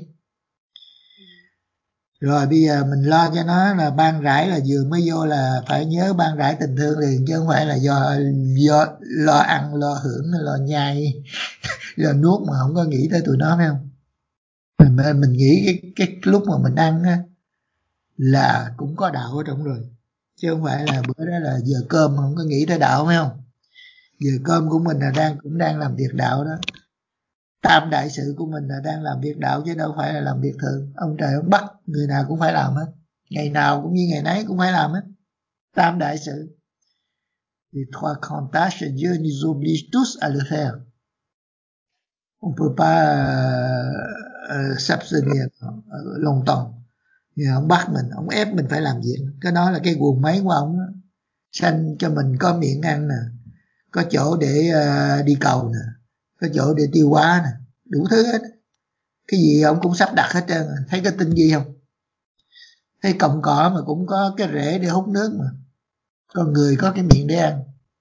Rồi bây giờ mình lo cho nó là ban rãi, là vừa mới vô là phải nhớ ban rãi tình thương liền, chứ không phải là do, do lo ăn, lo hưởng, lo nhai, lo nuốt mà không có nghĩ tới tụi nó, phải không? Mình, mình nghĩ cái, cái lúc mà mình ăn á, là cũng có đạo ở trong rồi, chứ không phải là bữa đó là giờ cơm không có nghĩ tới đạo, phải không? Giờ cơm của mình là đang cũng đang làm việc đạo đó. Tam đại sự của mình là đang làm việc đạo, chứ đâu phải là làm việc thường. Ông trời ông bắt người nào cũng phải làm hết, ngày nào cũng như ngày nấy cũng phải làm hết. tam đại sự. Les trois grandes tâches, Dieu nous oblige tous à le faire. On ne peut pas uh, s'abstenir uh, longtemps. Nhưng ông bắt mình, ông ép mình phải làm việc. Cái đó là cái guồng máy của ông đó. Sanh cho mình có miệng ăn nè, có chỗ để uh, đi cầu nè, có chỗ để tiêu hóa nè, đủ thứ hết. Cái gì ông cũng sắp đặt hết trơn. Thấy cái tinh gì không? Thấy cọng cỏ mà cũng có cái rễ để hút nước mà. Con người có cái miệng để ăn.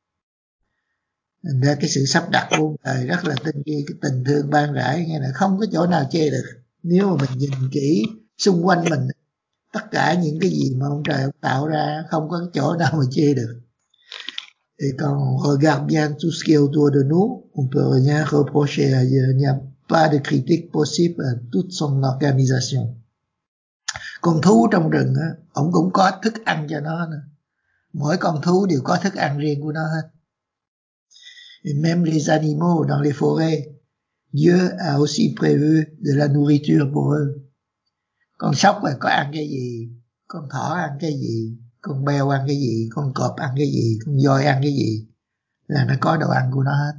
Thành ra cái sự sắp đặt của đời rất là tinh vi, cái tình thương ban rãi nghe là không có chỗ nào chê được. Nếu mà mình nhìn kỹ xung quanh mình, tất cả những cái gì mà ông trời ông tạo ra không có chỗ nào mà chê được. Et quand on regarde bien tout ce qui est autour de nous, on peut rien reprocher à Dieu. Il n'y a pas de critique possible à toute son organisation. Con thú trong rừng á, ông cũng có thức ăn cho nó nữa. Mỗi con thú đều có thức ăn riêng của nó hết. Et même les animaux dans les forêts, Dieu a aussi prévu de la nourriture pour eux. Con sóc là có ăn cái gì, con thỏ ăn cái gì, con beo ăn cái gì, con cọp ăn cái gì, con voi ăn cái gì, là nó có đồ ăn của nó hết.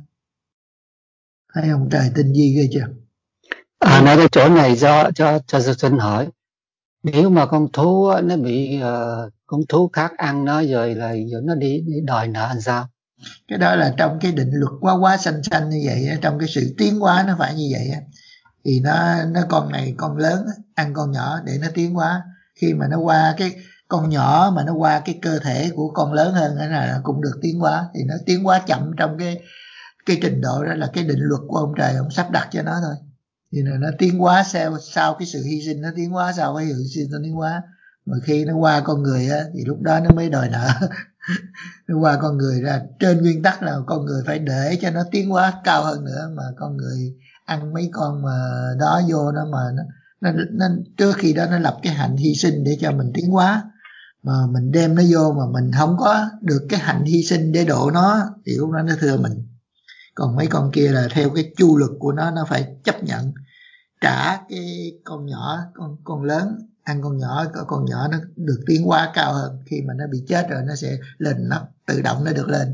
Thấy ông trời tinh vi ghê chưa? À, nói cái chỗ này do cho cho cho xin hỏi, nếu mà con thú nó bị uh, con thú khác ăn nó rồi là rồi nó đi, đi đòi nợ làm sao? Cái đó là trong cái định luật quá quá sanh sanh như vậy, trong cái sự tiến hóa nó phải như vậy. Thì nó nó con này con lớn ăn con nhỏ để nó tiến hóa. Khi mà nó qua cái con nhỏ mà nó qua cái cơ thể của con lớn hơn là cũng được tiến hóa. Thì nó tiến hóa chậm trong cái cái trình độ đó là cái định luật của ông trời, ông sắp đặt cho nó thôi. Thì là nó tiến hóa sau sau cái sự hy sinh, nó tiến hóa sau cái sự hy sinh nó tiến hóa. Mà khi nó qua con người á thì lúc đó nó mới đòi nợ. Nó qua con người ra, trên nguyên tắc là con người phải để cho nó tiến hóa cao hơn nữa, mà con người ăn mấy con mà đó vô nó mà nó, nó, nó trước khi đó nó lập cái hạnh hy sinh để cho mình tiến hóa, mà mình đem nó vô mà mình không có được cái hạnh hy sinh để độ nó thì lúc đó nó thưa mình. Còn mấy con kia là theo cái chu luật của nó, nó phải chấp nhận trả cái con nhỏ, con con lớn ăn con nhỏ, con nhỏ nó được tiến hóa cao hơn. Khi mà nó bị chết rồi nó sẽ lên, nó tự động nó được lên,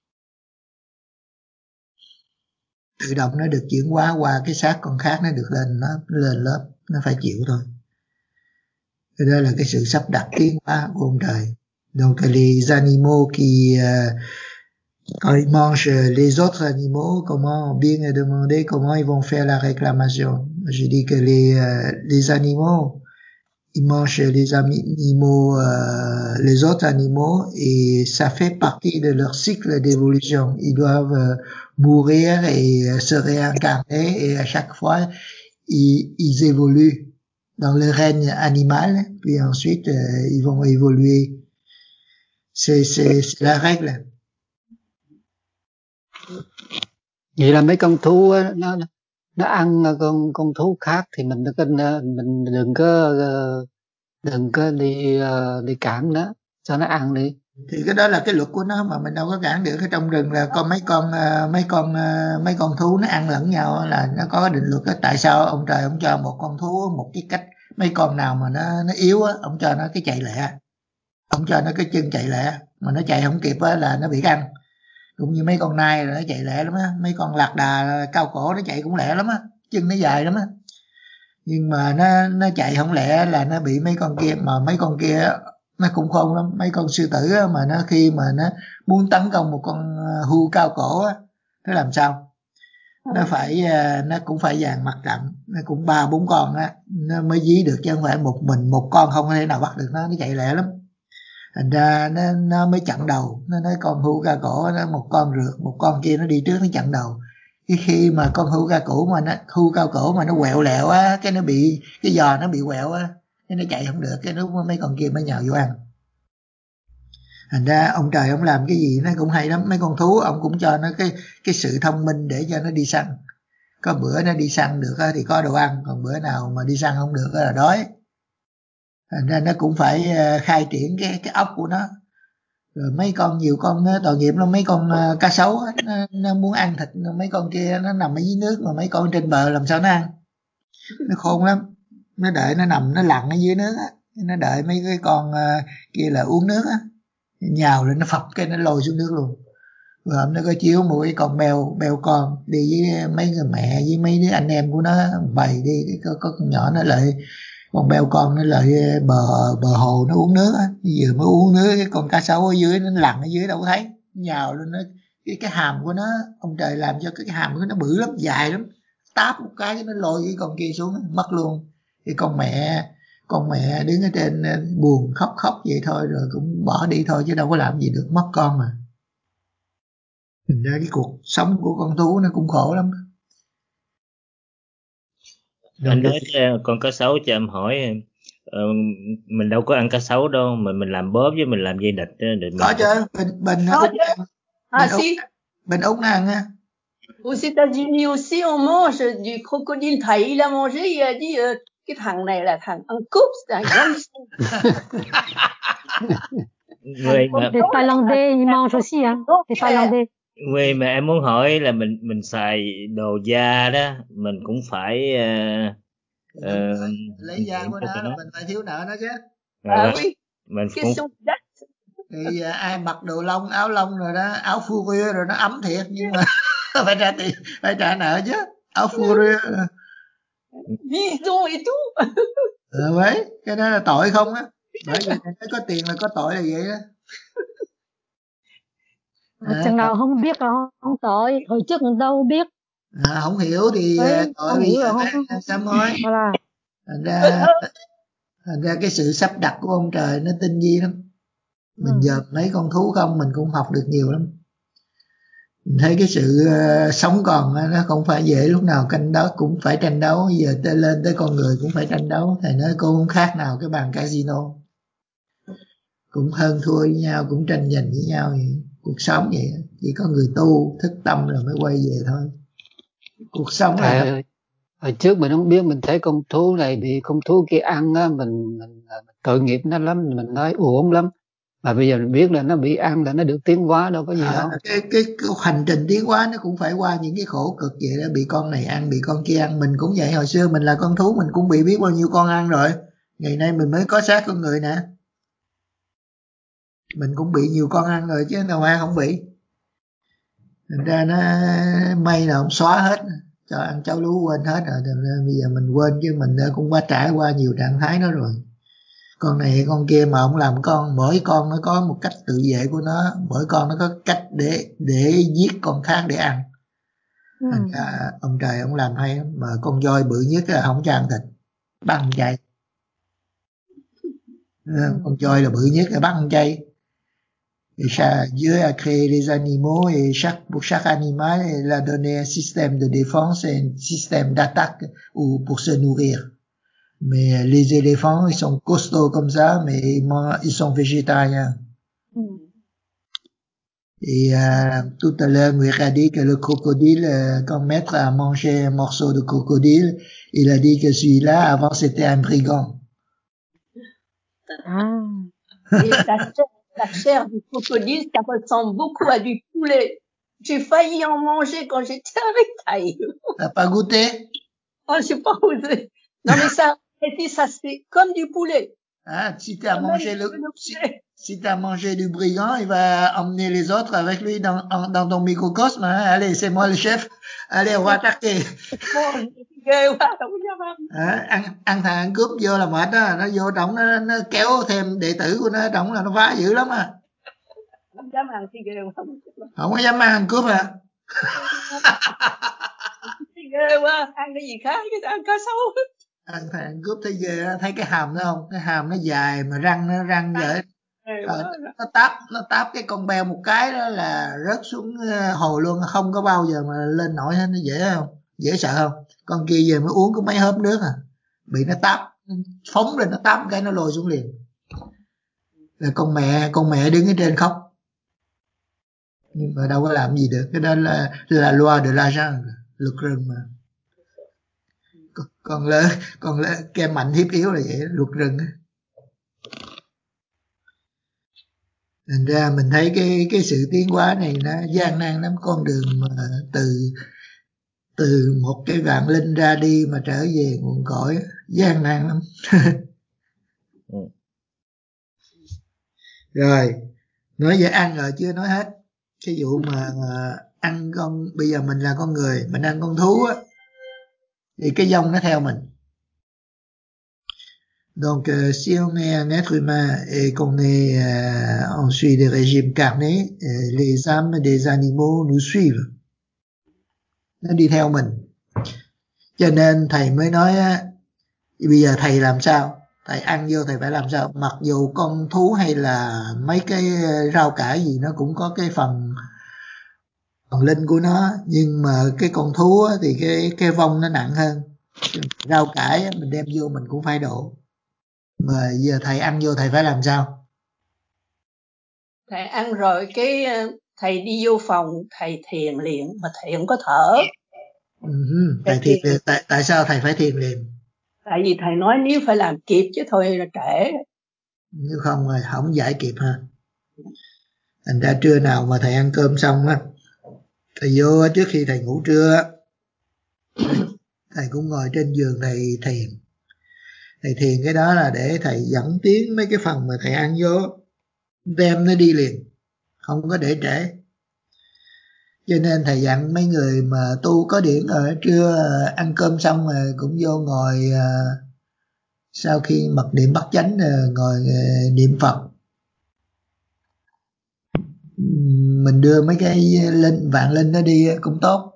tự động nó được chuyển hóa qua cái xác con khác, nó được lên, nó lên lớp, nó phải chịu thôi. Thế đó là cái sự sắp đặt tiến hóa của ông trời. Donc les animaux qui euh, quand ils mangent les autres animaux, comment bien est demandé comment ils vont faire la réclamation. Je dis que les euh, les animaux ils mangent les animaux euh, les autres animaux et ça fait partie de leur cycle d'évolution. Ils doivent euh, mourir et euh, se réincarner, et à chaque fois ils, ils évoluent dans le règne animal, puis ensuite euh, ils vont évoluer. C'est c'est c'est la règle. Vậy là mấy con thú á, nó nó ăn con con thú khác thì mình đừng có mình đừng có đừng có đi đi cản nó, cho nó ăn đi. Thì cái đó là cái luật của nó mà mình đâu có cản được. Ở trong rừng là con mấy con mấy con mấy con thú nó ăn lẫn nhau, là nó có định luật đó. Tại sao ông trời ông cho một con thú một cái cách, mấy con nào mà nó nó yếu á, ông cho nó cái chạy lẹ, ông cho nó cái chân chạy lẹ, mà nó chạy không kịp á là nó bị ăn. Cũng như mấy con nai là nó chạy lẹ lắm á, mấy con lạc đà cao cổ nó chạy cũng lẹ lắm á, chân nó dài lắm á, nhưng mà nó nó chạy không lẹ là nó bị mấy con kia. Mà mấy con kia nó cũng khôn lắm, mấy con sư tử á, mà nó khi mà nó muốn tấn công một con hươu cao cổ á, nó làm sao? Nó phải nó cũng phải dàn mặt trận, nó cũng ba bốn con á nó mới dí được, chứ không phải một mình một con không thể nào bắt được nó, nó chạy lẹ lắm. Thành ra nó nó mới chặn đầu. Nó nói con hươu cao cổ nó một con rượt, một con kia nó đi trước nó chặn đầu. Cái khi mà con hươu cao cổ mà nó hươu cao cổ mà nó quẹo lẹo á, cái nó bị cái giò nó bị quẹo á, cái nó chạy không được, cái lúc mấy con kia mới nhào vô ăn. Thành ra ông trời ông làm cái gì nó cũng hay lắm. Mấy con thú ông cũng cho nó cái cái sự thông minh để cho nó đi săn. Có bữa nó đi săn được thì có đồ ăn, còn bữa nào mà đi săn không được là đói. Thành ra nó cũng phải khai triển cái cái óc của nó. Rồi mấy con nhiều con tội nghiệp lắm, mấy con uh, cá sấu nó, nó muốn ăn thịt mấy con kia, nó nằm ở dưới nước mà mấy con trên bờ làm sao nó ăn. Nó khôn lắm, nó đợi nó nằm nó lặn ở dưới nước á, nó đợi mấy cái con uh, kia là uống nước á, nhào lên nó phập cái nó lôi xuống nước luôn. Rồi hôm nó có chiếu một cái con beo beo con đi với mấy người mẹ với mấy đứa anh em của nó bày đi, có, có con nhỏ nó lại con beo con nó lại bờ bờ hồ nó uống nước á, vừa mới uống nước cái con cá sấu ở dưới nó lặn ở dưới đâu có thấy, nhào lên nó cái cái hàm của nó, ông trời làm cho cái hàm của nó bự lắm, dài lắm, táp một cái nó lôi cái con kia xuống mất luôn. Thì con mẹ con mẹ đứng ở trên buồn khóc khóc vậy thôi, rồi cũng bỏ đi thôi chứ đâu có làm gì được, mất con mà. Thành ra cái cuộc sống của con thú nó cũng khổ lắm. Rồi Anh cái- nói cho con cá sấu cho em hỏi, ờ, mình đâu có ăn cá sấu đâu, mà mình làm bóp với mình làm dây địch á, để mình có chứ, bên bên Có Úc chứ. bên Ah Úc si, bên Úc nó ăn á. aux États-Unis aussi on mange du crocodile. Thầy il a mangé, il a dit euh, cái thằng này là thằng ăn cướp, c'est un gangster. người mà Les Thaïlandais, ils mangent aussi, hein. Les Thaïlandais. người mà em muốn hỏi là mình mình xài đồ da đó, mình cũng phải uh, uh, Lấy da của nó là mình phải thiếu nợ nó chứ. Ah oui, mình cũng question date. Thì à, ai mặc đồ lông áo lông rồi đó, áo fourrure rồi nó ấm thiệt, nhưng mà phải trả tiền, phải trả nợ chứ. Áo fourrure Bison et tout. rồi mấy cái đó là tội không á, bởi vì thấy có tiền là có tội là vậy đó. À, Chừng nào không biết là không, không tội, hồi trước người đâu biết. à, không hiểu thì Đấy, tội không bây hiểu giờ là phải không- làm sao nói. Voilà. Thành ra thành ra cái sự sắp đặt của ông trời nó tinh vi lắm. Mình Ừ. giờ mấy con thú không mình cũng học được nhiều lắm. Mình thấy cái sự uh, sống còn đó, nó không phải dễ, lúc nào canh đó cũng phải tranh đấu, giờ tới lên tới con người cũng phải tranh đấu. Thầy nói cô không khác nào cái bàn casino, cũng hơn thua với nhau, cũng tranh giành với nhau vậy. Cuộc sống vậy, chỉ có người tu thức tâm rồi mới quay về thôi. Cuộc sống Thầy là ơi, hồi trước mình không biết, mình thấy con thú này bị con thú kia ăn á, mình, mình, mình tội nghiệp nó lắm, mình nói uổng lắm. Mà bây giờ mình biết là nó bị ăn là nó được tiến hóa, đâu có gì đâu. à, cái, cái cái hành trình tiến hóa nó cũng phải qua những cái khổ cực vậy đó, bị con này ăn, bị con kia ăn. Mình cũng vậy, hồi xưa mình là con thú mình cũng bị biết bao nhiêu con ăn rồi, ngày nay mình mới có xác con người nè, mình cũng bị nhiều con ăn rồi chứ nào ai không bị. Thành ra nó may là ông xóa hết, cho ăn cháu lú quên hết rồi. Thành ra bây giờ mình quên, chứ mình đã cũng qua trải qua nhiều trạng thái đó rồi. Con này con kia mà ông làm con, mỗi con nó có một cách tự vệ của nó, mỗi con nó có cách để để giết con khác để ăn. Ừ. Thành ra ông trời ông làm hay lắm. Mà con voi bự nhất là không cho ăn thịt, bắt ăn chay. Ừ. Con voi là bự nhất là bắt ăn chay. Et chaque, Dieu a créé les animaux et chaque, pour chaque animal, il a donné un système de défense et un système d'attaque ou pour se nourrir. Mais les éléphants, ils sont costauds comme ça, mais ils, mangent, ils sont végétariens. Ừ. Et euh, tout à l'heure, Mouir a dit que le crocodile, euh, quand Maître a mangé un morceau de crocodile, il a dit que celui-là, avant, c'était un brigand. À. Et la chair, la chair du crocodile, ça ressemble beaucoup à du poulet. J'ai failli en manger quand j'étais avec Taï. T'as pas goûté? Oh, j'ai pas osé. Non, mais ça, et puis ça c'est comme du poulet. Hein, si t'as Même mangé le, le, le si, poulet. si t'as mangé du brigand, il va emmener les autres avec lui dans, en, dans ton microcosme, hein. Allez, c'est moi le chef. Allez, on va attaquer. Bon, ghê quá, không dám ăn. À, ăn ăn thằng ăn cướp vô là mệt đó, nó vô trong nó, nó kéo thêm đệ tử của nó ở trong là nó phá dữ lắm à. Không dám ăn thì ghê quá. Không có dám ăn ăn cướp à. Thì ghê quá, ăn cái gì khác chứ ăn cá sấu. Ăn thằng ăn cướp thấy ghê á, thấy cái hàm nó không? Cái hàm nó dài mà răng nó răng vậy. Ghê Ờ, quá. nó táp nó táp cái con beo một cái đó là rớt xuống ờ, hồ luôn, không có bao giờ mà lên nổi hết. Nó dễ không? Dễ sợ không? Con kia về mới uống có mấy hớp nước à, bị nó táp phóng lên, nó táp cái nó lôi xuống liền. Là con mẹ con mẹ đứng ở trên khóc, nhưng mà đâu có làm gì được. Cái đó là là loi de la jungle, luật rừng mà. Con, con lớn con lớn kem mạnh hiếp yếu là vậy, luật rừng á. Thành ra mình thấy cái cái sự tiến hóa này nó gian nan lắm, con đường mà từ từ một cái vạn linh ra đi mà trở về nguồn cội gian nan lắm. Ừ. Rồi Nói về ăn rồi chưa nói hết. Cái vụ mà, mà ăn con, bây giờ mình là con người, mình ăn con thú á, thì cái dông nó theo mình. Donc euh, si on est un être humain et qu'on est euh, on suit des régimes carnés, euh, les âmes des animaux nous suivent. Nó đi theo mình. Cho nên thầy mới nói á, bây giờ thầy làm sao? Thầy ăn vô thầy phải làm sao? Mặc dù con thú hay là mấy cái rau cải gì nó cũng có cái phần phần linh của nó, nhưng mà cái con thú á, thì cái cái vong nó nặng hơn. Rau cải á, mình đem vô mình cũng phải đổ. Mà giờ thầy ăn vô thầy phải làm sao? Thầy ăn rồi cái thầy đi vô phòng thầy thiền liền, mà thầy không có thở. Uh-huh. Thầy thiền liền. Tại, tại sao thầy phải thiền liền? Tại vì thầy nói nếu phải làm kịp chứ thôi là trễ. Nếu không rồi không giải kịp ha. Thành ra trưa nào mà thầy ăn cơm xong á, thầy vô trước khi thầy ngủ trưa, thầy cũng ngồi trên giường thầy thiền. Thầy thiền cái đó là để thầy dẫn tiến mấy cái phần mà thầy ăn vô, đem nó đi liền, không có để trễ. Cho nên thầy dặn mấy người mà tu có điển ở trưa ăn cơm xong rồi cũng vô ngồi, sau khi mặc niệm bắt chánh ngồi niệm Phật. Mình đưa mấy cái linh vạn linh nó đi cũng tốt.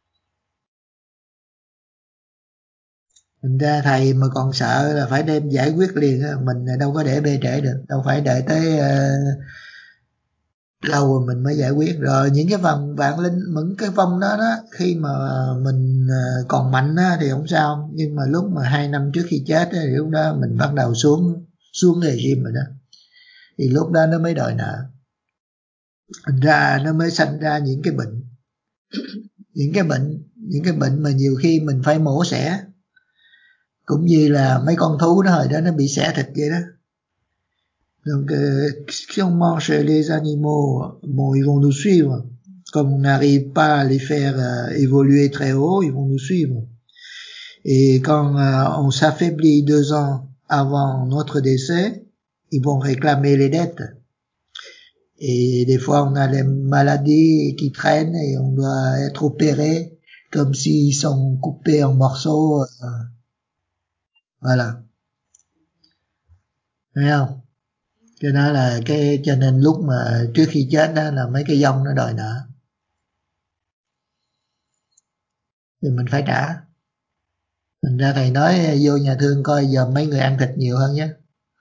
Mình ra thầy mà còn sợ là phải đem giải quyết liền, mình đâu có để bê trễ được, đâu phải đợi tới uh, lâu rồi mình mới giải quyết. Rồi những cái phần vạn linh, những cái vong đó đó, khi mà mình còn mạnh đó, thì không sao, nhưng mà lúc mà hai năm trước khi chết đó, thì lúc đó mình bắt đầu xuống xuống regime rồi đó, thì lúc đó nó mới đòi nợ. Thành ra nó mới sanh ra những cái bệnh những cái bệnh những cái bệnh mà nhiều khi mình phải mổ xẻ, cũng như là mấy con thú đó hồi đó nó bị xẻ thịt vậy đó. Donc euh, si on mange les animaux, bon ils vont nous suivre, comme on n'arrive pas à les faire euh, évoluer très haut, ils vont nous suivre. Et quand euh, on s'affaiblit deux ans avant notre décès, ils vont réclamer les dettes. Et des fois on a les maladies qui traînent et on doit être opéré comme s'ils sont coupés en morceaux. Euh, voilà. Thấy không? Cho đó là cái, cho nên lúc mà trước khi chết đó là mấy cái dông nó đòi nợ, thì mình phải trả. Thành ra thầy nói vô nhà thương coi giờ mấy người ăn thịt nhiều hơn nhé.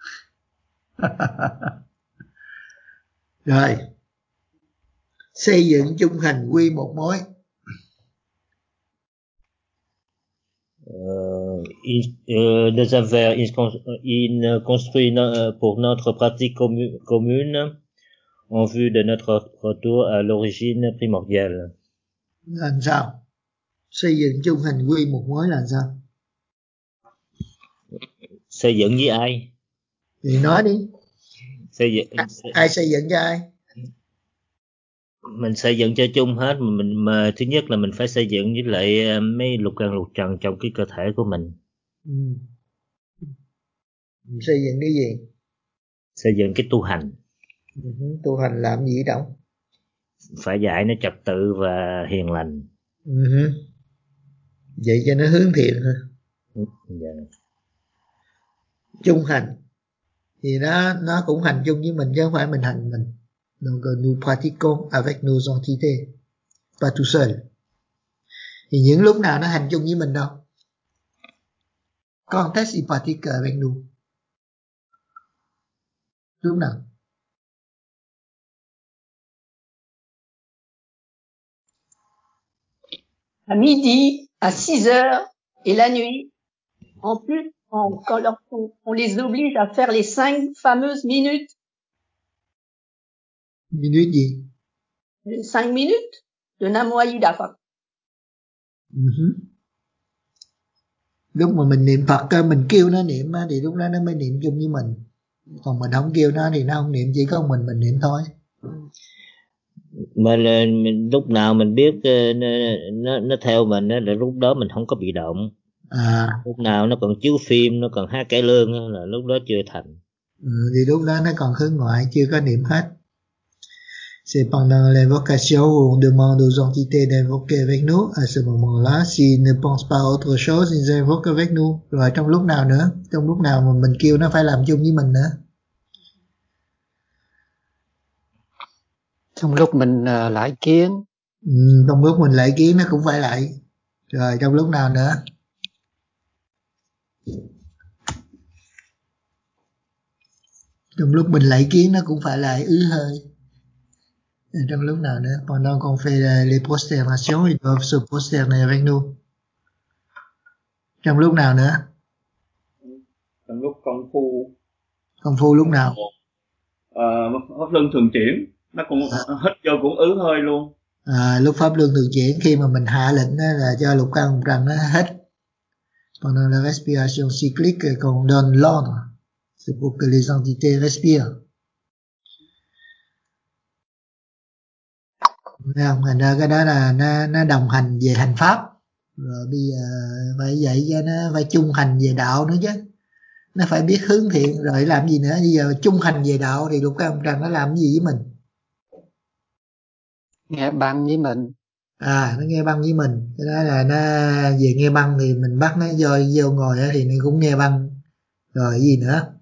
Rồi, xây dựng chung hành quy một mối. Euh, il, euh, nos affaires, il, il construit no, pour notre pratique commu, commune en vue de notre retour à l'origine primordiale. Làm sao? Xây dựng chung hành quy một mối là sao? Xây dựng với ai? Thì nói đi. Xây dựng. À, ai xây dựng cho ai? Mình xây dựng cho chung hết. Mình mà thứ nhất là mình phải xây dựng với lại mấy lục căn lục trần trong cái cơ thể của mình. Ừ. Mình xây dựng cái gì? Xây dựng cái tu hành. Ừ. Tu hành làm gì đâu? Phải dạy nó trật tự và hiền lành. Ừ. Vậy cho nó hướng thiện thôi. Yeah. Chung hành thì nó nó cũng hành chung với mình chứ không phải mình hành mình. Donc nous pratiquons avec nos entités, pas tout seul. Thì những lúc nào nó hành chung với mình đâu. Quand est-ce qu'il pratique avec nous? Lúc nào? À midi, à six heures et la nuit. En plus, on, quand on, on les oblige à faire les cinq fameuses minutes. Minutes gì? Les cinq minutes de Nam Mô A Di Đà Phật. Uh-huh. Lúc mà mình niệm Phật, mình kêu nó niệm thì lúc đó nó mới niệm chung với mình. Còn mình không kêu nó thì nó không niệm, chỉ có mình mình niệm thôi. Mà là, mình, lúc nào mình biết nó, nó, nó theo mình là lúc đó mình không có bị động. À. Lúc nào nó còn chiếu phim, nó còn hát cải lương là lúc đó chưa thành. Ừ, thì lúc đó nó còn hướng ngoại, chưa có niệm hết. C'est pendant l'invocation où on demande aux entités d'invoquer avec nous. À ce moment-là, s'ils ne pensent pas à autre chose, ils invoquent avec nous. Rồi trong lúc nào nữa? Trong lúc nào mà mình kêu nó phải làm chung với mình nữa? Trong lúc mình uh, lại kiến. Ừ, trong lúc mình lại kiến nó cũng phải lại. Rồi trong lúc nào nữa? Trong lúc mình lại kiến nó cũng phải lại ứ hơi. Trong lúc nào nữa? Pendant qu'on fait les prosternations, ils doivent se prosterner avec nous. Trong lúc nào nữa? Trong lúc công phu. Công phu lúc nào? Ờ, pháp luân thường chuyển, nó cũng à. hít vô cũng ứ hơi luôn. À, lúc pháp luân thường chuyển, khi mà mình hạ lệnh đó là cho lục căn lục trần nó hít. Pendant la respiration cyclique qu'on donne l'ordre, c'est pour que les entités respirent. Thấy không? Thành ra cái đó là nó, nó đồng hành về hành pháp. Rồi bây giờ phải dạy cho nó phải chung hành về đạo nữa chứ. Nó phải biết hướng thiện rồi làm gì nữa. Bây giờ chung hành về đạo thì lục căn lục trần nó làm gì với mình? Nghe băng với mình. À, nó nghe băng với mình. Cái đó là nó về nghe băng thì mình bắt nó vô, vô ngồi đó thì nó cũng nghe băng. Rồi gì nữa?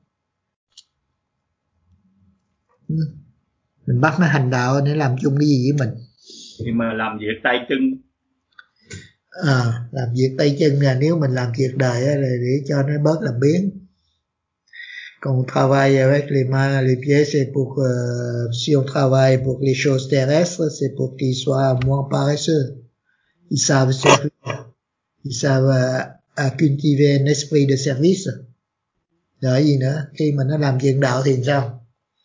Mình bắt nó hành đạo để làm chung cái gì với mình? Thì mà làm việc tay chân. À, làm việc tay chân là nếu mình làm việc đời là để cho nó bớt làm biếng. Quand on travaille avec les mains, les pieds, c'est pour que si on travaille pour les choses terrestres, c'est pour qu'ils soient moins paresseux. Ils savent servir. Ils savent à, à cultiver un esprit de service. Rồi gì nữa? Khi mà nó làm chuyện đạo thì sao?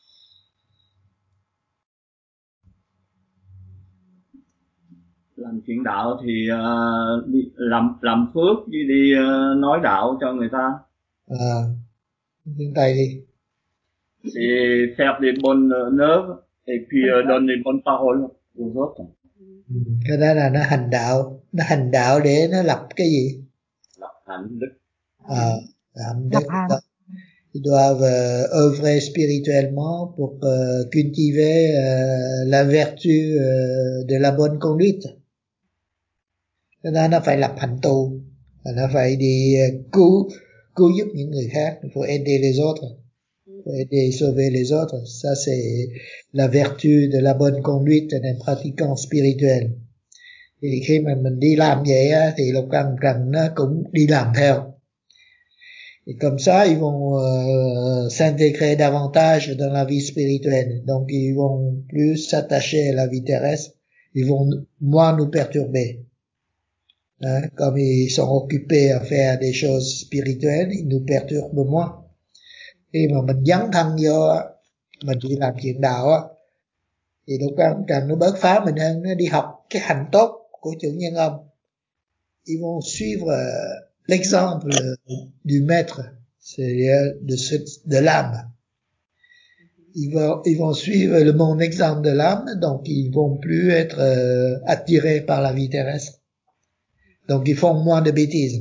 Làm chuyện đạo thì uh, đi, làm làm phước đi đi uh, nói đạo cho người ta. À, tiếng Tây đi. Thì faire des bonnes œuvres et puis uh, donner des bonnes paroles aux autres. Ừ, cái đó là nó hành đạo, nó hành đạo để nó lập cái gì? Lập hạnh đức. À, hạnh đức. Ils doivent euh, œuvrer spirituellement pour euh, cultiver euh, la vertu euh, de la bonne conduite. Cho nên nó phải lập hạnh tu, nó phải đi uh, cứu cứu giúp những người khác, il faut aider les autres, il faut aider et sauver les autres. Ça c'est la vertu de la bonne conduite d'un pratiquant spirituel. Thì khi mà mình đi làm vậy á, thì lục căn trần nó cũng đi làm theo. Et comme ça, ils vont euh, s'intégrer davantage dans la vie spirituelle. Donc, ils vont plus s'attacher à la vie terrestre. Ils vont moins nous perturber. Hein? Comme ils sont occupés à faire des choses spirituelles, ils nous perturbent moins. Khi mà mình dấn thân vô, mình đi làm chuyện đạo á, thì lục căn trần nó bớt phá mình hơn, nó đi học cái hành tốt của chủ nhân ông. Ils vont suivre l'exemple du maître. C'est de, ce, de l'âme. Ils vont, ils vont suivre le bon exemple de l'âme, donc ils vont plus être euh, attirés par la vie terrestre. Donc ils font moins de bêtises.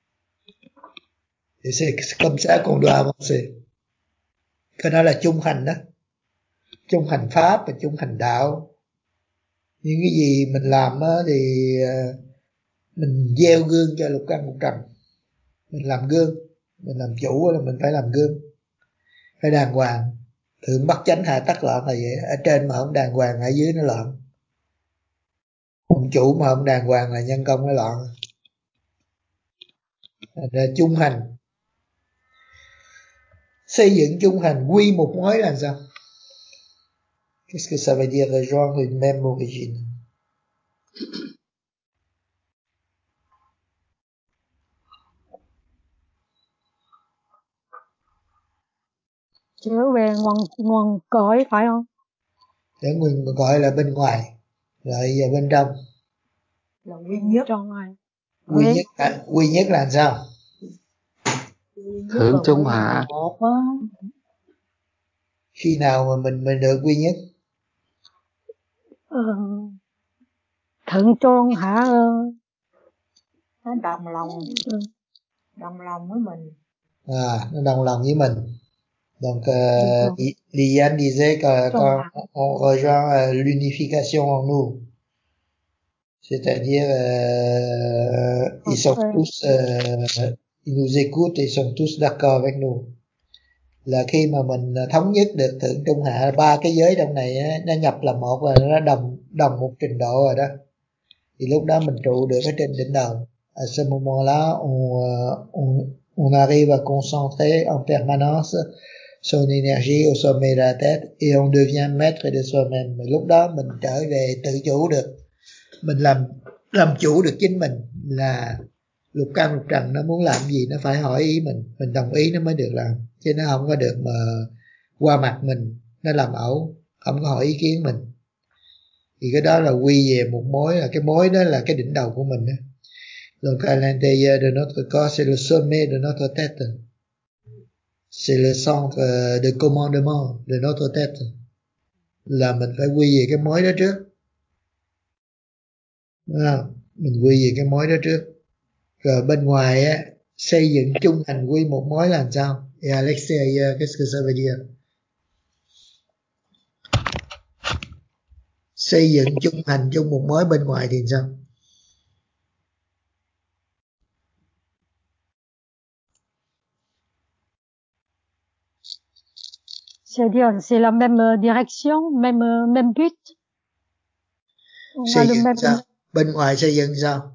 Et c'est comme ça qu'on doit avancer. Cái đó là chung hành đó. Chung hành pháp và chung hành đạo. Những cái gì mình làm đó thì uh, mình gieo gương cho lục căn lục trần. Mình làm gương. Mình làm chủ là mình phải làm gương, phải đàng hoàng. Thượng bất chánh hạ tắc loạn là vậy. Ở trên mà không đàng hoàng, ở dưới nó loạn. Ông chủ mà không đàng hoàng là nhân công nó loạn. Là chung hành. Xây dựng chung hành quy một mối là sao? Qu'est-ce que ça veut dire rejoindre une même origine? Trở về nguồn nguồn cội phải không? Để nguồn cội là bên ngoài, rồi giờ bên trong. Là quy nhất. Trong ngoài. Quy nhất, à, quy nhất là sao? Thượng trung hạ. Khi nào mà mình mình được quy nhất? Ờ, thượng trung hạ. Nó đồng lòng. Ừ. Đồng lòng với mình. À, nó đồng lòng với mình. Donc, euh, Liane disait que quand on rejoint euh, l'unification en nous, c'est-à-dire euh, ils sont tous, euh, ils nous écoutent et ils sont tous d'accord avec nous. Là khi mà mình thống nhất được thượng trung hạ ba cái giới trong này á, nó nhập là một và nó đồng đồng một trình độ rồi đó, thì lúc đó mình trụ được ở trên đỉnh đầu. À ce moment-là, on, on, on arrive à concentrer en permanence son énergie au sommet de la tête et on devient maître de soi-même. Mà lúc đó mình trở về tự chủ được, mình làm làm chủ được chính mình. Là lục căn lục trần nó muốn làm gì nó phải hỏi ý mình, mình đồng ý nó mới được làm, chứ nó không có được mà qua mặt mình nó làm ẩu, không có hỏi ý kiến mình. Thì cái đó là quy về một mối, là cái mối đó là cái đỉnh đầu của mình đó. Donc à l'intérieur de notre corps, c'est le sommet de notre tête. C'est le centre de commandement de notre tête. Là mình phải quy về cái mối đó trước. À, mình quy về cái mối đó trước. Rồi bên ngoài á, xây dựng chung hành quy một mối làm sao? Et à l'extérieur, qu'est-ce que ça veut dire? Xây dựng chung hành chung một mối bên ngoài thì sao? C'est-à-dire, c'est la même direction, même, même but. On Xây dựng même... sao? Bên ngoài xây dựng sao?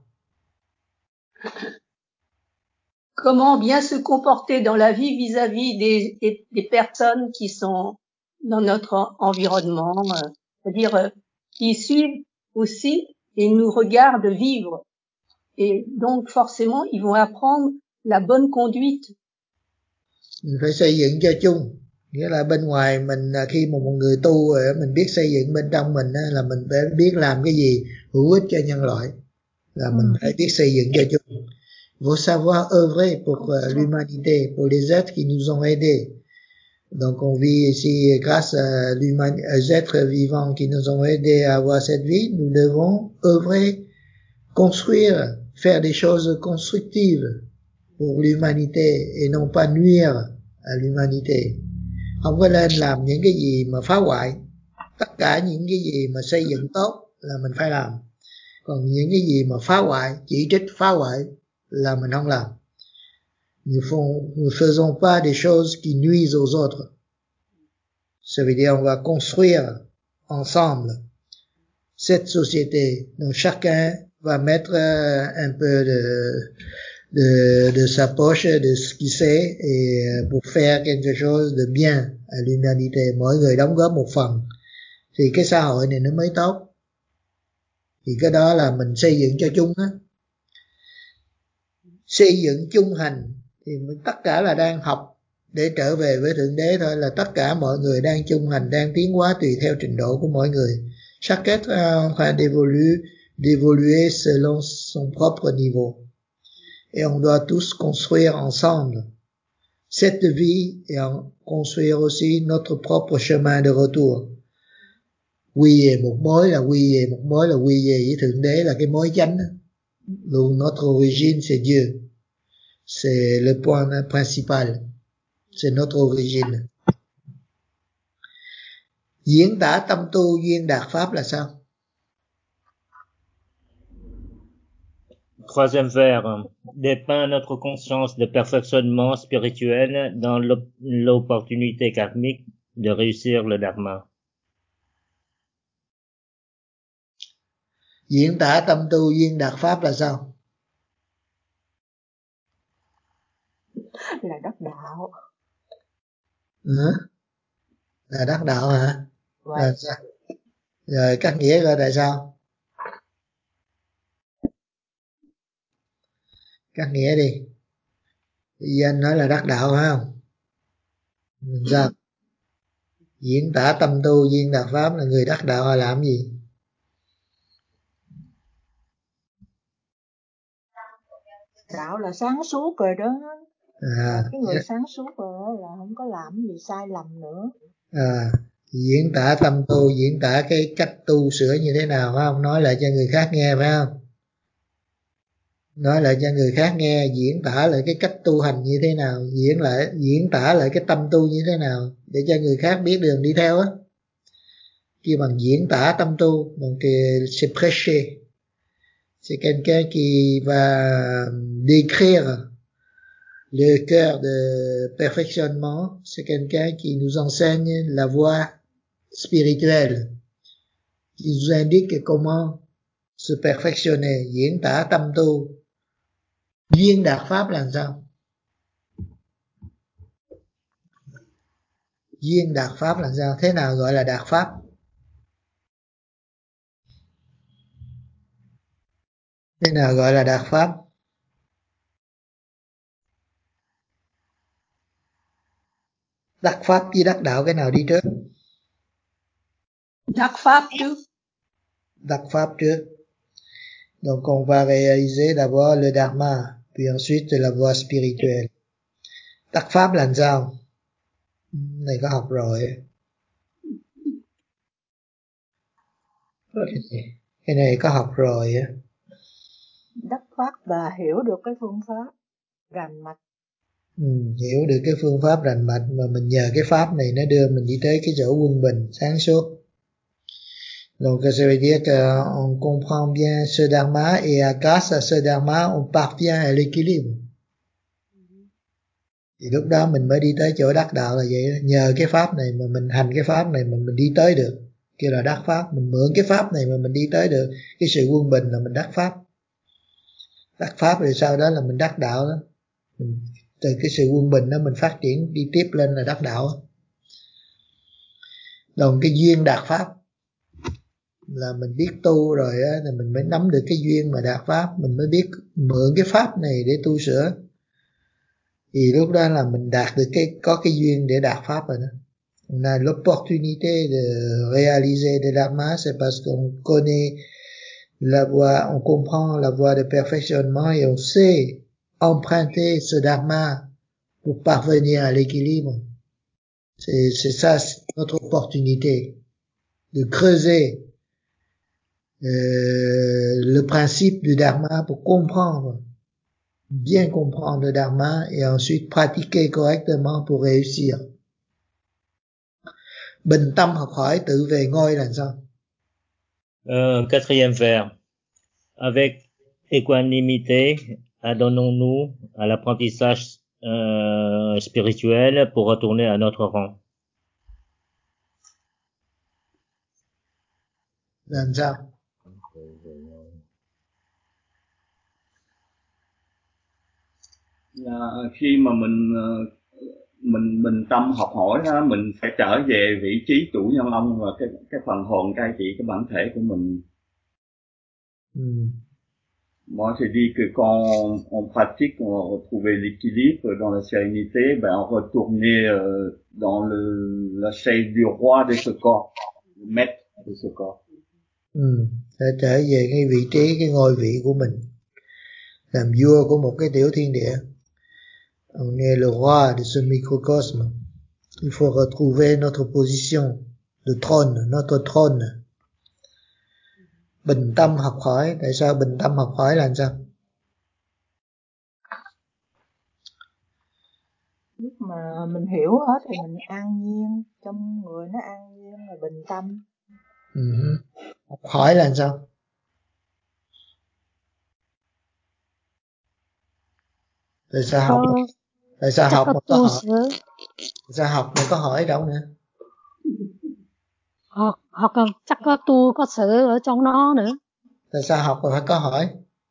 Comment bien se comporter dans la vie vis-à-vis des, des, des personnes qui sont dans notre environnement, euh, c'est-à-dire euh, qui suivent aussi et nous regardent vivre. Et donc forcément, ils vont apprendre la bonne conduite. Mình phải xây dựng cho chung. Nghĩa là bên ngoài mình, khi mà một người tu rồi mình biết xây dựng bên trong mình là mình phải biết làm cái gì hữu ích cho nhân loại, là mình phải biết xây dựng cho chung. Faut savoir œuvrer pour l'humanité, pour les êtres qui nous ont aidés. Donc on vit ici grâce à l'humanité, aux êtres vivants qui nous ont aidés à avoir cette vie. Nous devons œuvrer, construire, faire des choses constructives pour l'humanité et non pas nuire à l'humanité. Không có nên làm những cái gì mà phá hoại. Tất cả những cái gì mà xây dựng tốt là mình phải làm. Còn những cái gì mà phá hoại, chỉ trích phá hoại là mình không làm. Nous ne faisons pas des choses qui nuisent aux autres. Ça veut dire on va construire ensemble cette société. Donc chacun va mettre un peu de de de sa poche, de ce qu'il sait, et pour faire quelque chose de bien à l'humanité. Mỗi người đóng góp một phần thì cái xã hội này nó mới tốt. Thì cái đó là mình xây dựng cho chung á. Xây dựng chung hành thì tất cả là đang học để trở về với Thượng Đế thôi, là tất cả mọi người đang chung hành, đang tiến hóa tùy theo trình độ của mỗi người. Chaque être est en train d'évoluer, d'évoluer selon son propre niveau. Et on doit tous construire ensemble cette vie et en construire aussi notre propre chemin de retour. Quy về một mối là quy về một mối là quy về với Thượng Đế, là cái mối chánh. Notre origine c'est Dieu. C'est le point principal. C'est notre origine. Diễn tả tâm tu duyên đạt pháp là sao? Troisième vers, dépeint notre conscience de perfectionnement spirituel dans l'opportunité karmique de réussir le dharma. Diễn tả tâm tu duyên đạt pháp là sao? Là đắc đạo. Ừ? Là đắc đạo hả? Vậy. Rồi sao? Rồi các nghĩa coi tại sao? Các nghĩa đi. Bây giờ anh nói là đắc đạo phải không? Sao? Diễn tả tâm tu duyên đạt pháp là người đắc đạo họ làm gì? Đạo là sáng suốt rồi đó. À, cái người sáng suốt rồi là không có làm gì sai lầm nữa. À, diễn tả tâm tu, diễn tả cái cách tu sửa như thế nào phải không? Nói lại cho người khác nghe phải không? nói lại cho người khác nghe, diễn tả lại cái cách tu hành như thế nào, diễn lại diễn tả lại cái tâm tu như thế nào để cho người khác biết đường đi theo á. Kêu bằng diễn tả tâm tu, donc c'est prêcher. C'est quelqu'un qui va décrire le cœur de perfectionnement. C'est quelqu'un qui nous enseigne la voie spirituelle, qui nous indique comment se perfectionner, diễn tả tâm tu. Duyên đạt pháp là sao? Duyên đạt pháp là sao? Thế nào gọi là đạt pháp? Thế nào gọi là đạt pháp? Đắc pháp với đắc đạo cái nào đi trước? Đắc pháp trước. Đắc pháp trước. Donc on va réaliser d'abord le dharma, puis ensuite la voie spirituelle. Đắc pháp là sao? Này có học rồi. Cái này, cái này có học rồi. Đắc pháp và hiểu được cái phương pháp rành mạch. Ừ, hiểu được cái phương pháp rành mạch mà mình nhờ cái pháp này nó đưa mình đi tới cái chỗ quân bình sáng suốt. Donc ça veut dire qu'on comprend bien ce dharma et à grâce à ce dharma on parvient à l'équilibre. Thì lúc đó mình mới đi tới chỗ đắc đạo là vậy đó. Nhờ cái pháp này mà mình hành cái pháp này mà mình đi tới được, kia là đắc pháp. Mình mượn cái pháp này mà mình đi tới được cái sự quân bình là mình đắc pháp. Đắc pháp rồi sau đó là mình đắc đạo đó. Mình, từ cái sự quân bình đó mình phát triển đi tiếp lên là đắc đạo. Đồng cái duyên đạt pháp là mình biết tu rồi á, thì mình mới nắm được cái duyên mà đạt pháp, mình mới biết mượn cái pháp này để tu sửa. Thì lúc đó là mình đạt được cái có cái duyên để đạt pháp rồi đó. On a l'opportunité de réaliser le dharma, c'est parce qu'on connaît la voie, on comprend la voie de perfectionnement et on sait emprunter ce dharma pour parvenir à l'équilibre. C'est, c'est ça c'est notre opportunité de creuser euh, le principe du dharma pour comprendre, bien comprendre le dharma et ensuite pratiquer correctement pour réussir. Bình tâm học hỏi tự về ngôi là sao? Euh, quatrième vers. Avec équanimité, adonnons-nous à l'apprentissage euh, spirituel pour retourner à notre rang. Làm sao? Là khi mà mình mình mình tâm học hỏi đó, mình sẽ trở về vị trí chủ nhân ông và cái cái phần hồn cai trị cái bản thể của mình. Mm. Moi, je dis que quand on, on pratique, on retrouvait l'équilibre dans la sérénité, ben on retournait euh, dans le la chaise du roi de ce corps, le maître de ce corps. Ừ, để trở về cái vị trí, cái ngôi vị của mình, làm vua của một cái tiểu thiên địa. On est le roi de ce microcosme. Il faut retrouver notre position de trône, notre trône. Bình tâm học hỏi. Tại sao bình tâm học hỏi là sao? Lúc mà mình hiểu hết thì mình an nhiên, trong người nó an nhiên là bình tâm. Uh-huh. Học hỏi là sao? Tại sao học? Tại sao học mà có hỏi? Tại sao học mà có hỏi đâu nữa? Học, học chắc có tu có sự ở trong nó nữa. Tại sao học mà phải có hỏi?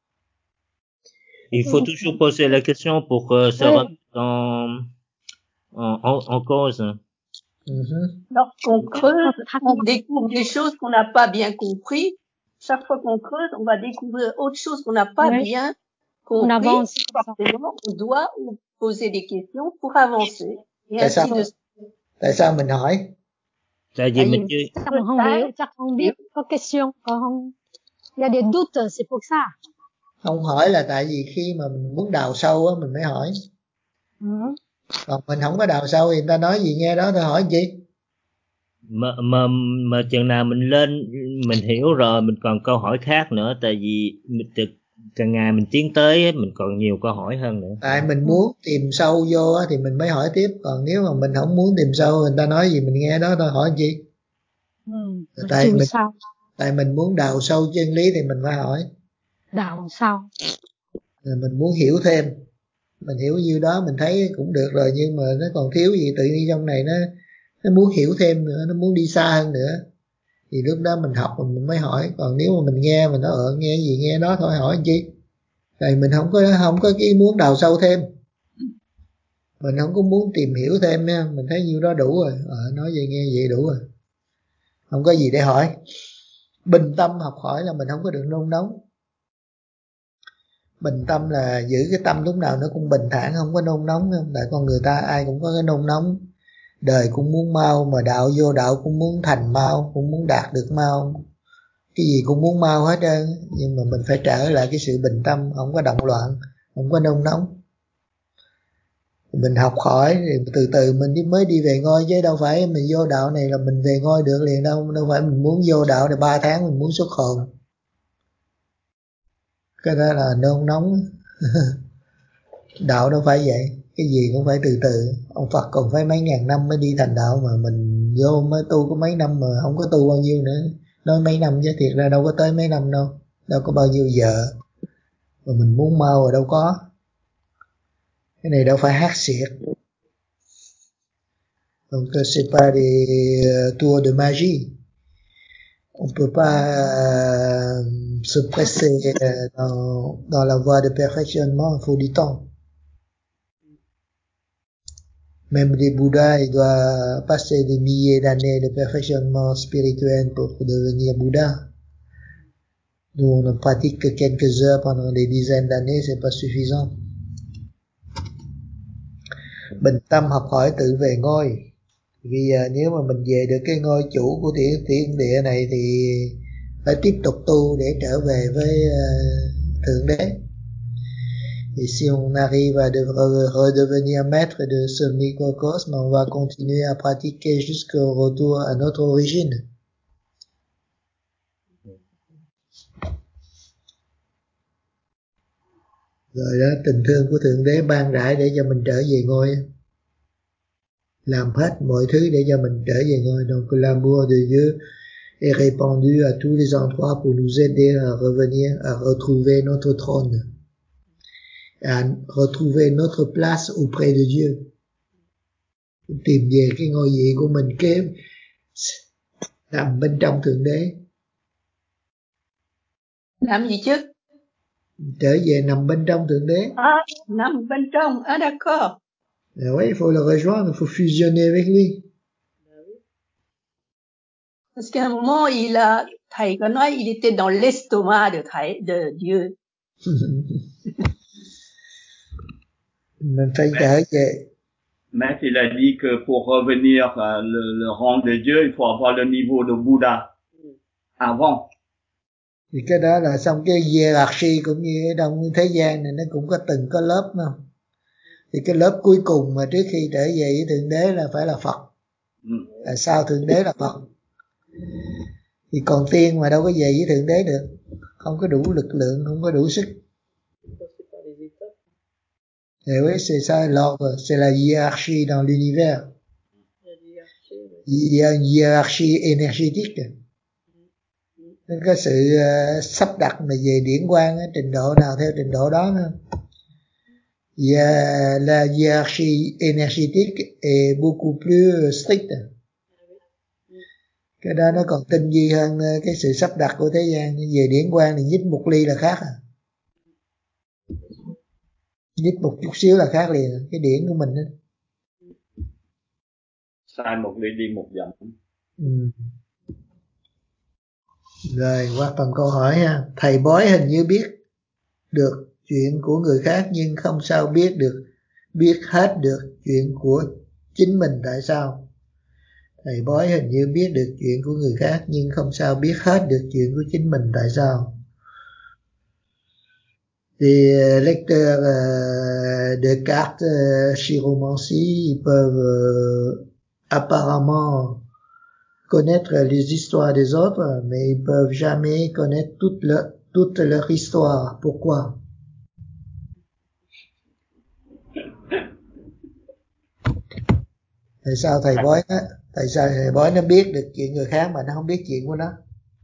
Il faut toujours poser la question pour euh, se Oui. remettre en, en, en, en cause. Uh-huh. Lorsqu'on creuse, on découvre des choses qu'on n'a pas bien compris. Chaque fois qu'on creuse, on va découvrir autre chose qu'on n'a pas Oui. bien On compris. avance. Forcément, on doit poser des questions pour avancer. Et Tại ainsi sao? de suite. Tại sao mình hỏi? Tại vì mình chưa Chắc không biết, chắc không biết, có question, còn không. Il y a des doutes, c'est pour ça. Không hỏi là tại vì khi mà mình muốn đào sâu á mình mới hỏi. Ừ. Còn mình không có đào sâu thì người ta nói gì nghe đó, tôi hỏi gì? mà mà mà chừng nào mình lên mình hiểu rồi mình còn câu hỏi khác nữa, tại vì mình, càng ngày mình tiến tới mình còn nhiều câu hỏi hơn nữa. Tại mình muốn tìm sâu vô thì mình mới hỏi tiếp, còn nếu mà mình không muốn tìm sâu, người ta nói gì mình nghe đó thôi, hỏi chi. Ừ, tại mình sao? tại mình muốn đào sâu chân lý thì mình phải hỏi. Đào sao? Mình muốn hiểu thêm, mình hiểu nhiêu đó mình thấy cũng được rồi, nhưng mà nó còn thiếu gì, tự nhiên trong này nó nó muốn hiểu thêm nữa, nó muốn đi xa hơn nữa, thì lúc đó mình học mình mới hỏi. Còn nếu mà mình nghe mình nói ờ nghe gì nghe đó thôi, hỏi chi. Tại mình không có không có cái muốn đào sâu thêm, mình không có muốn tìm hiểu thêm nha, mình thấy nhiêu đó đủ rồi. Ờ, nói vậy nghe vậy đủ rồi, không có gì để hỏi. Bình tâm học hỏi là mình không có được nôn nóng. Bình tâm là giữ cái tâm lúc nào nó cũng bình thản, không có nôn nóng. Tại con người ta ai cũng có cái nôn nóng, đời cũng muốn mau, mà đạo vô đạo cũng muốn thành mau, cũng muốn đạt được mau, cái gì cũng muốn mau hết trơn. Nhưng mà mình phải trở lại cái sự bình tâm, không có động loạn, không có nôn nóng. Mình học hỏi thì từ từ mình đi mới đi về ngôi, chứ đâu phải mình vô đạo này là mình về ngôi được liền đâu. Đâu phải mình muốn vô đạo để ba tháng mình muốn xuất hồn, cái đó là nôn nóng. Đạo đâu phải vậy, cái gì cũng phải từ từ. Ông Phật còn phải mấy ngàn năm mới đi thành đạo, mà mình vô mới tu có mấy năm mà không có tu bao nhiêu nữa. Nói mấy năm chứ thiệt ra đâu có tới mấy năm đâu, đâu có bao nhiêu giờ. Mà mình muốn mau rồi đâu có. Cái này đâu phải hát xiệt. Donc c'est pas des tours de magie. On peut pas euh, se presser dans, dans la voie de perfectionnement, il faut du temps. Même les Bouddhas, ils doivent passer des milliers d'années de perfectionnement spirituel pour devenir Bouddha. Nous, on ne pratique que quelques heures pendant des dizaines d'années, c'est pas suffisant. Bình tâm học hỏi tự về ngôi. Vì uh, nếu mà mình về được cái ngôi chủ của thiên, thiên địa này thì phải tiếp tục tu để trở về với uh, Thượng Đế. Et si on arrive à de redevenir maître de ce microcosme, on va continuer à pratiquer jusqu'au retour à notre origine. Rồi đó, tình thương của Thượng Đế ban rãi để cho mình trở về ngôi. Làm hết mọi thứ để cho mình trở về ngôi. Donc l'amour de Dieu est répandu à tous les endroits pour nous aider à revenir, à retrouver notre trône, à retrouver notre place auprès de Dieu. Tìm về cái ngôi vị của mình kế nằm bên trong Thượng Đế. Làm gì chứ? Trở về nằm bên trong Thượng Đế. À, nằm bên trong, ah d'accord. Ah oui, il faut le rejoindre, il faut fusionner avec lui. Parce qu'à un moment, il a, thầy có nói, il était dans l'estomac de thầy, de Dieu. Mình phải trở về. Maître, il a dit que pour revenir à le, le rang de Dieu, il faut avoir le niveau de Bouddha avant. Thì cái đó là xong cái hierarchy cũng như ở trong thế gian này nó cũng có từng có lớp mà. Thì cái lớp cuối cùng mà trước khi trở về với Thượng Đế là phải là Phật. Ừ. Là sau Thượng Đế là Phật. Thì còn tiên mà đâu có về với Thượng Đế được. Không có đủ lực lượng, không có đủ sức. Et oui, c'est ça l'ordre, c'est la hiérarchie dans l'univers. Il y a une hiérarchie énergétique. Có sự uh, sắp đặt mà về điển quang, trình độ nào theo trình độ đó nữa. Il y a la hiérarchie énergétique est beaucoup plus stricte. Cái đó nó còn tinh vi hơn cái sự sắp đặt của thế gian. Về điển quang thì nhích một ly là khác à. Nhích một chút xíu là khác liền, cái điển của mình đó. Sai một ly đi một dặm. Ừ. Rồi qua phần câu hỏi ha. Thầy bói hình như biết được chuyện của người khác nhưng không sao biết được biết hết được chuyện của chính mình, tại sao? Thầy bói hình như biết được chuyện của người khác nhưng không sao biết hết được chuyện của chính mình, tại sao? Les lecteurs euh, de cartes euh, chiromancie, ils peuvent euh, apparemment connaître les histoires des autres, mais ils peuvent jamais connaître toute leur, toute leur histoire. Pourquoi? Tại sao thầy bói nó, tại sao thầy bói nó biết được chuyện người khác mà nó không biết chuyện của nó?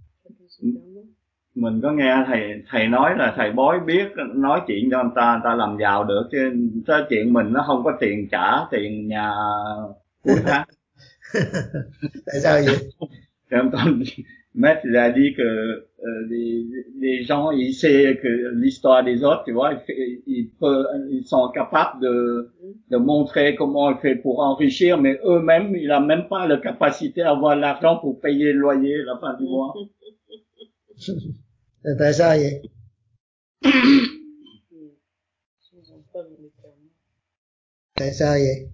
Mình có nghe thầy thầy nói là thầy bói biết nói chuyện cho người ta, người ta làm giàu được, chứ cái chuyện mình nó không có tiền trả tiền nhà cuối tháng. Tại sao vậy? Maître il a dit que euh, les, les gens ils savent que l'histoire des autres, tu vois, ils, fait, ils, peuvent, ils sont capables de, de montrer comment ils font pour enrichir, mais eux-mêmes, ils n'ont même pas la capacité à avoir l'argent pour payer le loyer à la fin du mois. Tại sao vậy? Tại sao vậy?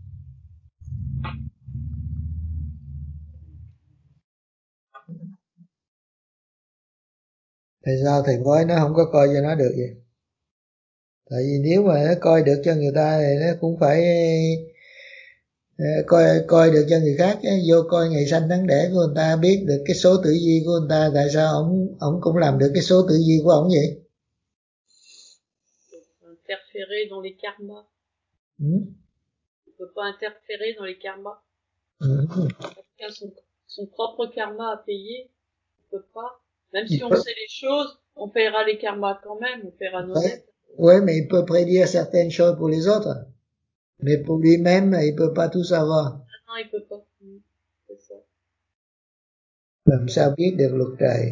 Tại sao thầy bói nó không có coi cho nó được vậy? Tại vì nếu mà nó coi được cho người ta thì nó cũng phải coi coi được cho người khác, vô coi ngày sanh tháng đẻ của người ta, biết được cái số tử vi của người ta. Tại sao ông ông cũng làm được cái số tử vi của ông vậy? Interférer dans les karmas. Hmm? Il peut pas interférer dans les karmas. Hmm. Chacun son, son propre karma à payer. Il peut pas. Même si on sait les choses, on paiera les karmas quand même, on paiera nos dettes. Oui, mais il peut prédire certaines choses pour les autres. Mais pour lui-même, il peut pas tout savoir. Non, il peut pas. C'est ça. Làm sao biết được luật trời?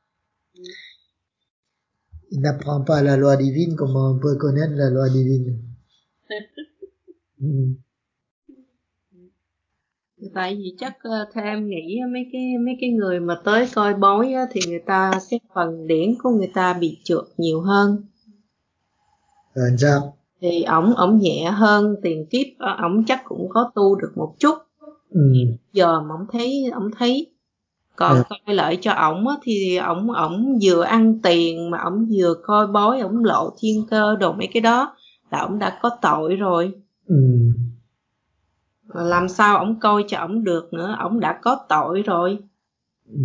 Il n'apprend pas la loi divine, comment on peut connaître la loi divine? Hmm. Tại vì chắc theo em nghĩ mấy cái mấy cái người mà tới coi bói á, thì người ta cái phần điển của người ta bị trượt nhiều hơn. Rồi sao? Thì ổng ổng nhẹ hơn, tiền kiếp ổng chắc cũng có tu được một chút. Ừ. Giờ mà ổng thấy ổng thấy còn à. Coi lại cho ổng á, thì ổng ổng vừa ăn tiền mà ổng vừa coi bói, ổng lộ thiên cơ đồ mấy cái đó là ổng đã có tội rồi. Ừ. Làm sao ổng coi cho ổng được nữa, ổng đã có tội rồi. Ừ.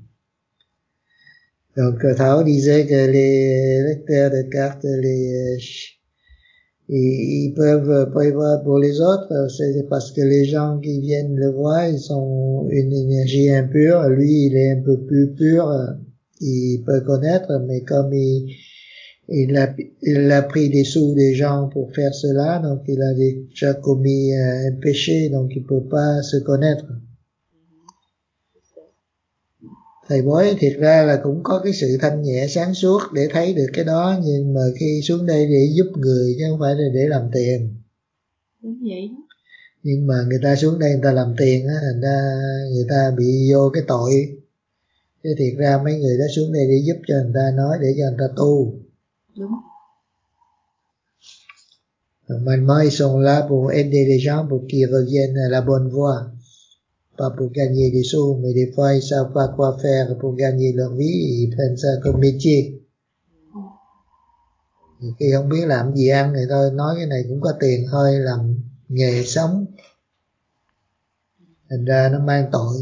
Donc Thảo disait que les lecteurs de cartes, les, ils peuvent prévoir pour les autres, c'est parce que les gens qui viennent le voir, ils sont une énergie impure, lui il est un peu plus pur, il peut connaître, mais comme il, il, a, il a pris des sous des gens pour faire cela, donc il a déjà commis un péché, donc il peut pas se connaître. Thầy bói thiệt ra là cũng có cái sự thanh nhẹ sáng suốt để thấy được cái đó, nhưng mà khi xuống đây để giúp người chứ không phải là để làm tiền. Đúng vậy. Nhưng mà người ta xuống đây người ta làm tiền á, người ta người ta bị vô cái tội. Chứ thiệt ra mấy người đó xuống đây để giúp cho người ta, nói để cho người ta tu. Đúng. Normalement ils sont là pour aider les gens pour qu'ils reviennent à la bonne voie. Pas pour gagner des sous, mais des fois ils savent pas quoi faire pour gagner leur vie, ils prennent ça comme métier. Khi không biết làm gì ăn thì thôi, nói cái này cũng có tiền thôi, làm nghề sống. Thành ra nó mang tội.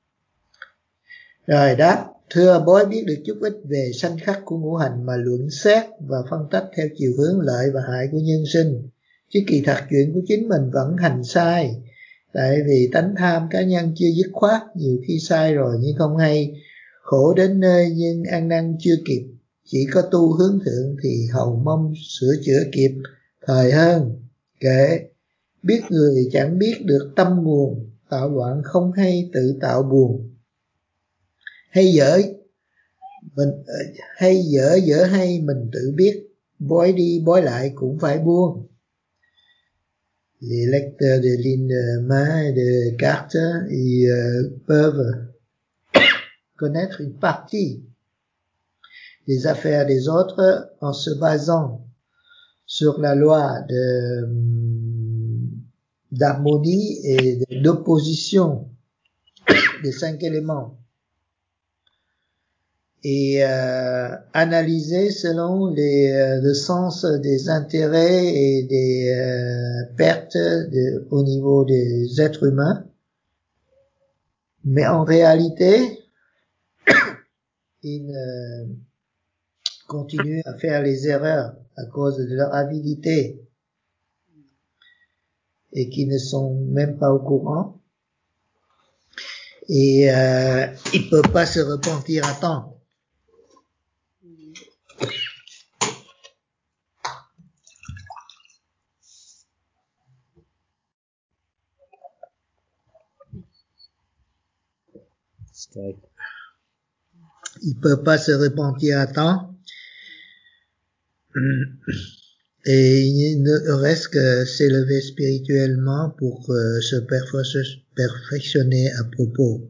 Rồi đáp, thưa bói biết được chút ít về sanh khắc của ngũ hành mà luận xét và phân tích theo chiều hướng lợi và hại của nhân sinh. Chứ kỳ thật chuyện của chính mình vẫn hành sai. Tại vì tánh tham cá nhân chưa dứt khoát, nhiều khi sai rồi nhưng không hay, khổ đến nơi nhưng ăn năn chưa kịp, chỉ có tu hướng thượng thì hầu mong sửa chữa kịp thời hơn. Kệ, biết người chẳng biết được tâm nguồn, tạo loạn không hay tự tạo buồn. Hay dở mình hay dở dở hay mình tự biết, bói đi bói lại cũng phải buông. Les lecteurs de lignes mains et de cartes, ils euh, peuvent connaître une partie des affaires des autres en se basant sur la loi de, d'harmonie et d'opposition des cinq éléments et euh, analyser selon les, euh, le sens des intérêts et des euh, pertes de, au niveau des êtres humains. Mais en réalité, ils ne, continuent à faire les erreurs à cause de leur avidité et qui ne sont même pas au courant. Et euh, ils ne peuvent pas se repentir à temps. Ils ne peuvent pas se repentir à temps. Et il ne reste que s'élever spirituellement pour euh, se perfectionner à propos.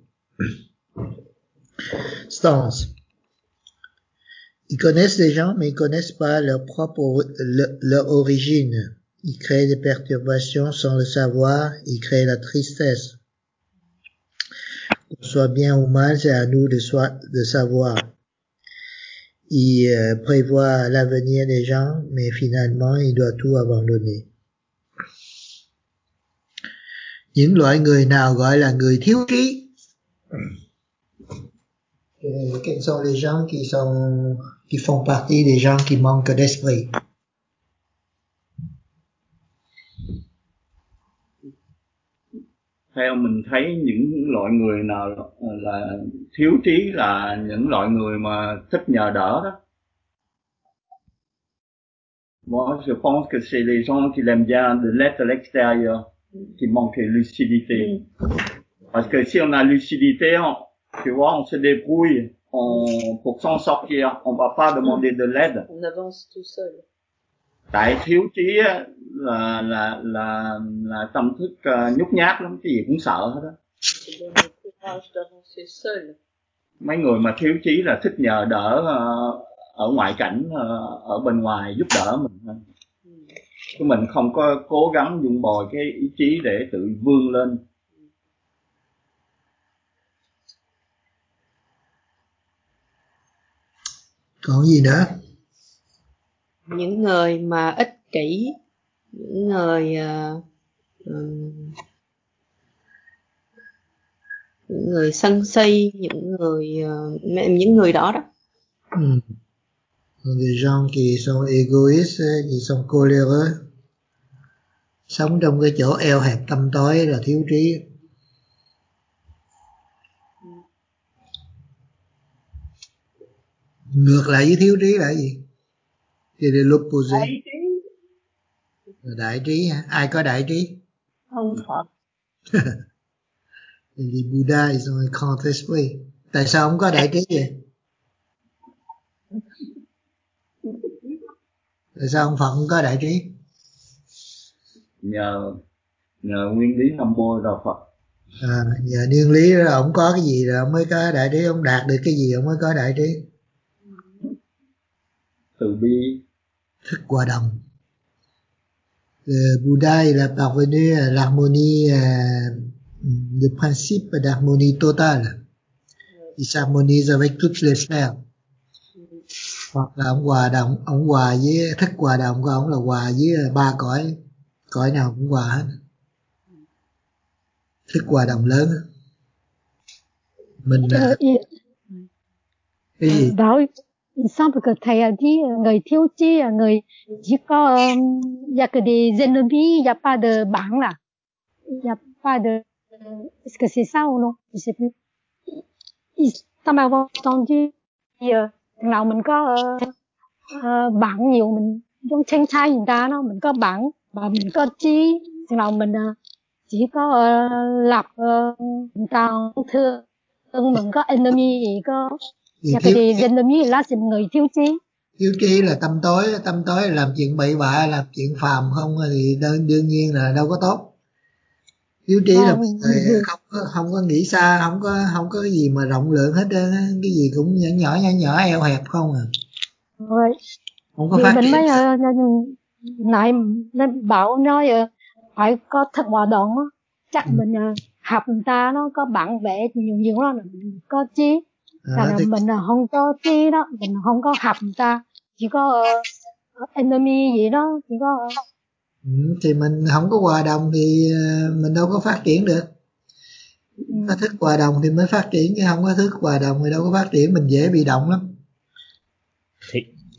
Stance. Ils connaissent les gens, mais ils connaissent pas leur propre, le, leur origine. Ils créent des perturbations sans le savoir, ils créent la tristesse. Qu'on soit bien ou mal, c'est à nous de, soi, de savoir. Il euh, prévoit l'avenir des gens, mais finalement, il doit tout abandonner. Những loại người nào gọi là người thiếu trí? Quels sont les gens qui sont, qui font partie des gens qui manquent d'esprit? Theo mình thấy những loại người nào là thiếu trí là những loại người mà thích nhờ đỡ đó. Moi, je pense que c'est les gens qui aiment bien de l'aide à l'extérieur, qui manquent de lucidité. Parce que si on a lucidité, on, tu vois, on se débrouille on, pour s'en sortir. On va pas demander de l'aide. On avance tout seul. Tại thiếu trí là là là là tâm thức uh, nhút nhát lắm, cái gì cũng sợ hết đó. Mấy người mà thiếu trí là thích nhờ đỡ uh, ở ngoại cảnh, uh, ở bên ngoài giúp đỡ mình thôi. Chứ mình không có cố gắng dùng bồi cái ý chí để tự vươn lên. Còn gì nữa? Những người mà ích kỷ, những người uh, um, những người sân si, những người uh, những người đó đó. Hmm. Des gens qui sont égoïstes, qui sont coléreux, sống trong cái chỗ eo hẹp tăm tối là thiếu trí. Ngược lại với thiếu trí là gì? Thì là l'opposé. Đại trí. Đại trí hả? Ai có đại trí? Ông Phật. Les Bouddhas, ils ont un grand esprit. Tại sao không có đại trí vậy? Tại sao ông Phật không có đại trí? Nhờ nhờ nguyên lý năm bôi là Phật. À, nhờ nguyên lý đó ông có cái gì rồi ông mới có đại trí, ông đạt được cái gì ông mới có đại trí. Từ bi, thức hòa đồng. Le Bouddha il a parvenu à l'harmonie, le principe d'harmonie totale. Il s'harmonise avec toutes les sphères. Hoặc là ông hòa đồng, ông hòa với thức hòa đồng của ông là hòa với ba cõi, cõi nào cũng hòa hết. Thức hòa đồng lớn. Mình ờ, cái gì? Đó, il semble que thầy a dit người thiếu trí, người chỉ có um, il y a que des ennemis, il y a pas de bạn là, il y a pas de, est-ce que c'est ça ou non? Je sais plus. Il semble avoir entendu uh, thằng nào mình có uh, uh, bạn nhiều mình giống tranh trai người ta đó, mình có bạn và mình có trí, thằng nào mình uh, chỉ có uh, lập uh, người ta thương, mình có enemy gì có. Dạ, thiếu thì dân lâm là người thiếu trí. Thiếu trí là tâm tối, tâm tối là làm chuyện bậy bạ, làm chuyện phàm không thì đương, đương nhiên là đâu có tốt. Thiếu trí là người không có không có nghĩ xa, không có không có cái gì mà rộng lượng hết trơn, cái gì cũng nhỏ nhỏ nhỏ nhỏ eo hẹp không à. Rồi. Không có thì phát mình triển. mới uh, nãy nên bảo nói uh, phải có thức hòa đồng á, chắc ừ. mình uh, học người ta nó có bản vẽ nhiều nhiều đó là mình có trí. Là thì... mình không có trí đó, mình không có học người ta, chỉ có uh, enemy gì đó, chỉ có uh... ừ, thì mình không có hòa đồng thì uh, mình đâu có phát triển được. ừ. Có thức hòa đồng thì mới phát triển, chứ không có thức hòa đồng thì đâu có phát triển, mình dễ bị động lắm. Thì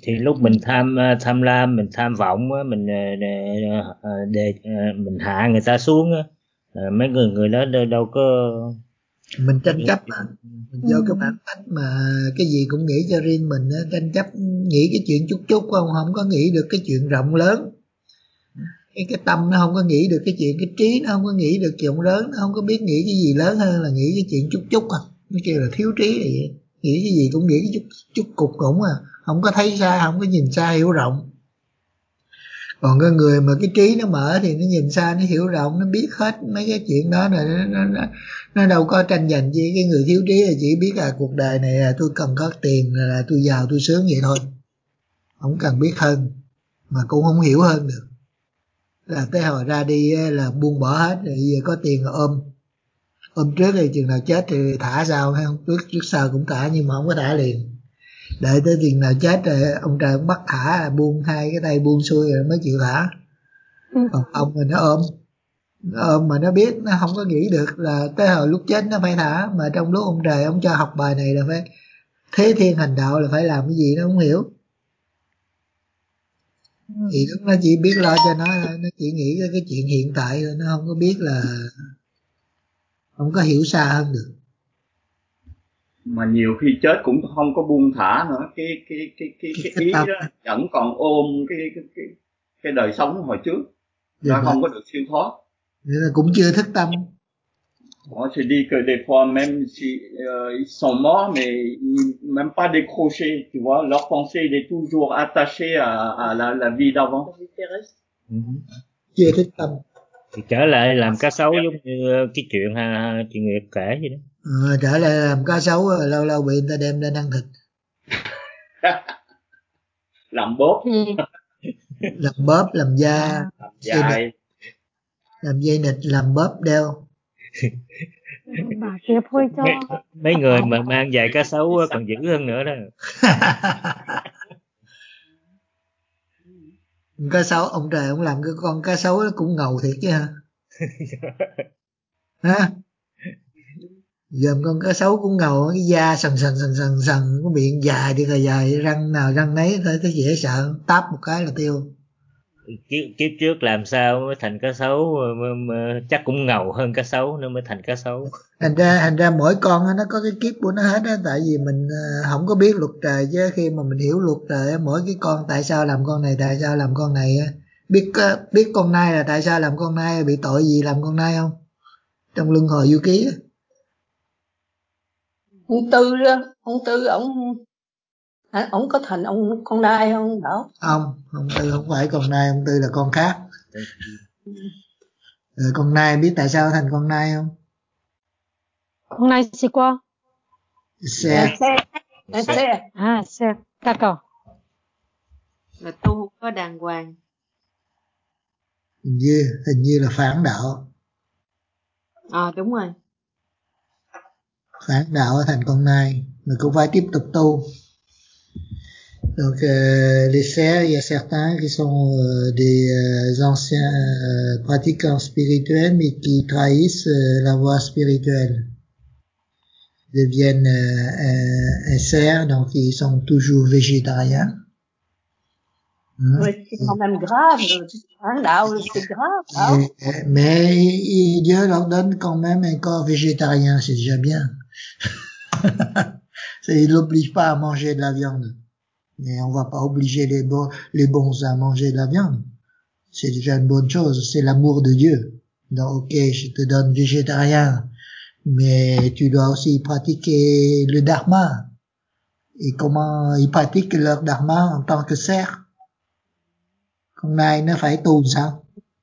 thì lúc mình tham tham lam, mình tham vọng á, mình để mình hạ người ta xuống á, mấy người người đó đâu, đâu có mình tranh chấp mà. Mình do cái bản tánh mà cái gì cũng nghĩ cho riêng mình á, tranh chấp nghĩ cái chuyện chút chút không không có nghĩ được cái chuyện rộng lớn. Cái cái tâm nó không có nghĩ được cái chuyện, cái trí nó không có nghĩ được chuyện lớn, nó không có biết nghĩ cái gì lớn hơn là nghĩ cái chuyện chút chút à. Nó kêu là thiếu trí vậy. Nghĩ cái gì cũng nghĩ cái chút chút cục cũng à, không có thấy xa, không có nhìn xa hiểu rộng. Còn cái người mà cái trí nó mở thì nó nhìn xa, nó hiểu rộng, nó biết hết mấy cái chuyện đó rồi, nó, nó, nó, nó đâu có tranh giành gì. Cái người thiếu trí là chỉ biết là cuộc đời này là tôi cần có tiền, là tôi giàu tôi sướng vậy thôi, không cần biết hơn, mà cũng không hiểu hơn được. Là tới hồi ra đi là buông bỏ hết rồi, giờ có tiền là ôm ôm trước thì chừng nào chết thì thả sao, hay không, trước trước sau cũng thả nhưng mà không có thả liền. Đợi tới chừng nào chết rồi ông trời cũng bắt thả, buông hai cái tay buông xuôi rồi mới chịu thả. Còn ông thì nó ôm nó ôm mà nó biết, nó không có nghĩ được là tới hồi lúc chết nó phải thả, mà trong lúc ông trời ông cho học bài này là phải thế thiên hành đạo, là phải làm cái gì nó không hiểu. Thì lúc nó chỉ biết lo cho nó, nó chỉ nghĩ cái chuyện hiện tại thôi, nó không có biết là, không có hiểu xa hơn được. Mà nhiều khi chết cũng không có buông thả nữa, cái cái cái cái cái, cái ý đó vẫn còn ôm cái cái cái cái đời sống hồi trước, nó không có được siêu thoát. Nên là cũng chưa thức tâm. Moi, je dis que des fois, même si euh, ils sont morts, mais ils même pas décroché, tu vois, leur pensée il est toujours attachée à, à la, la vie d'avant. Chưa thức tâm. Thì trở lại làm cá sấu giống như cái chuyện ha, chuyện Nguyệt kể vậy đó. Ờ, trở lại làm cá sấu lâu lâu bị người ta đem lên ăn thịt. Làm bóp. Làm bóp, làm da, làm dài, làm dây nịt, làm bóp đeo. Bà kia phơi cho mấy, mấy người mà mang giày cá sấu còn dữ hơn nữa đó. Cá sấu, ông trời ông làm cái con cá sấu nó cũng ngầu thiệt chứ ha. Ha? Dòm con cá sấu cũng ngầu, cái da sần sần sần sần sần, cái miệng dài thì là dài, răng nào răng nấy thôi, thấy dễ sợ, táp một cái là tiêu. Kiếp, kiếp trước làm sao mới thành cá sấu, mà, mà, chắc cũng ngầu hơn cá sấu nữa mới thành cá sấu. Thành ra thành ra mỗi con nó có cái kiếp của nó hết á, tại vì mình không có biết luật trời, chứ khi mà mình hiểu luật trời, mỗi cái con tại sao làm con này, tại sao làm con này, biết biết con nai là tại sao làm con nai, bị tội gì làm con nai không, trong luân hồi du ký. Ông Tư đó, ông Tư ông ông có thành ông con nai không Bảo? Không, ông Tư không phải con nai, ông Tư là con khác. Rồi con nai biết tại sao thành con nai không? Con nai c'est quoi? Xe. Xe. Xe. À, xe. D'accord. Là tu có đàng hoàng. Hình như, hình như là phản đạo. À đúng rồi. Phản đạo thành con nai, mình cũng phải tiếp tục tu. Donc euh, les cerfs, il y a certains qui sont euh, des euh, anciens euh, pratiquants spirituels mais qui trahissent euh, la voie spirituelle, deviennent euh, un, un cerf, donc ils sont toujours végétariens. Hein? Oui, c'est quand même grave, hein, là, c'est grave. Hein? Mais, mais Dieu leur donne quand même un corps végétarien, c'est déjà bien. Il n'oblige pas à manger de la viande. Mais on va pas obliger les, bo- les bons à manger de la viande. C'est déjà une bonne chose. C'est l'amour de Dieu. Donc, ok, je te donne végétarien, mais tu dois aussi pratiquer le dharma. Et comment ils pratiquent leur dharma en tant que cerf? Con nai nó phải tu sao?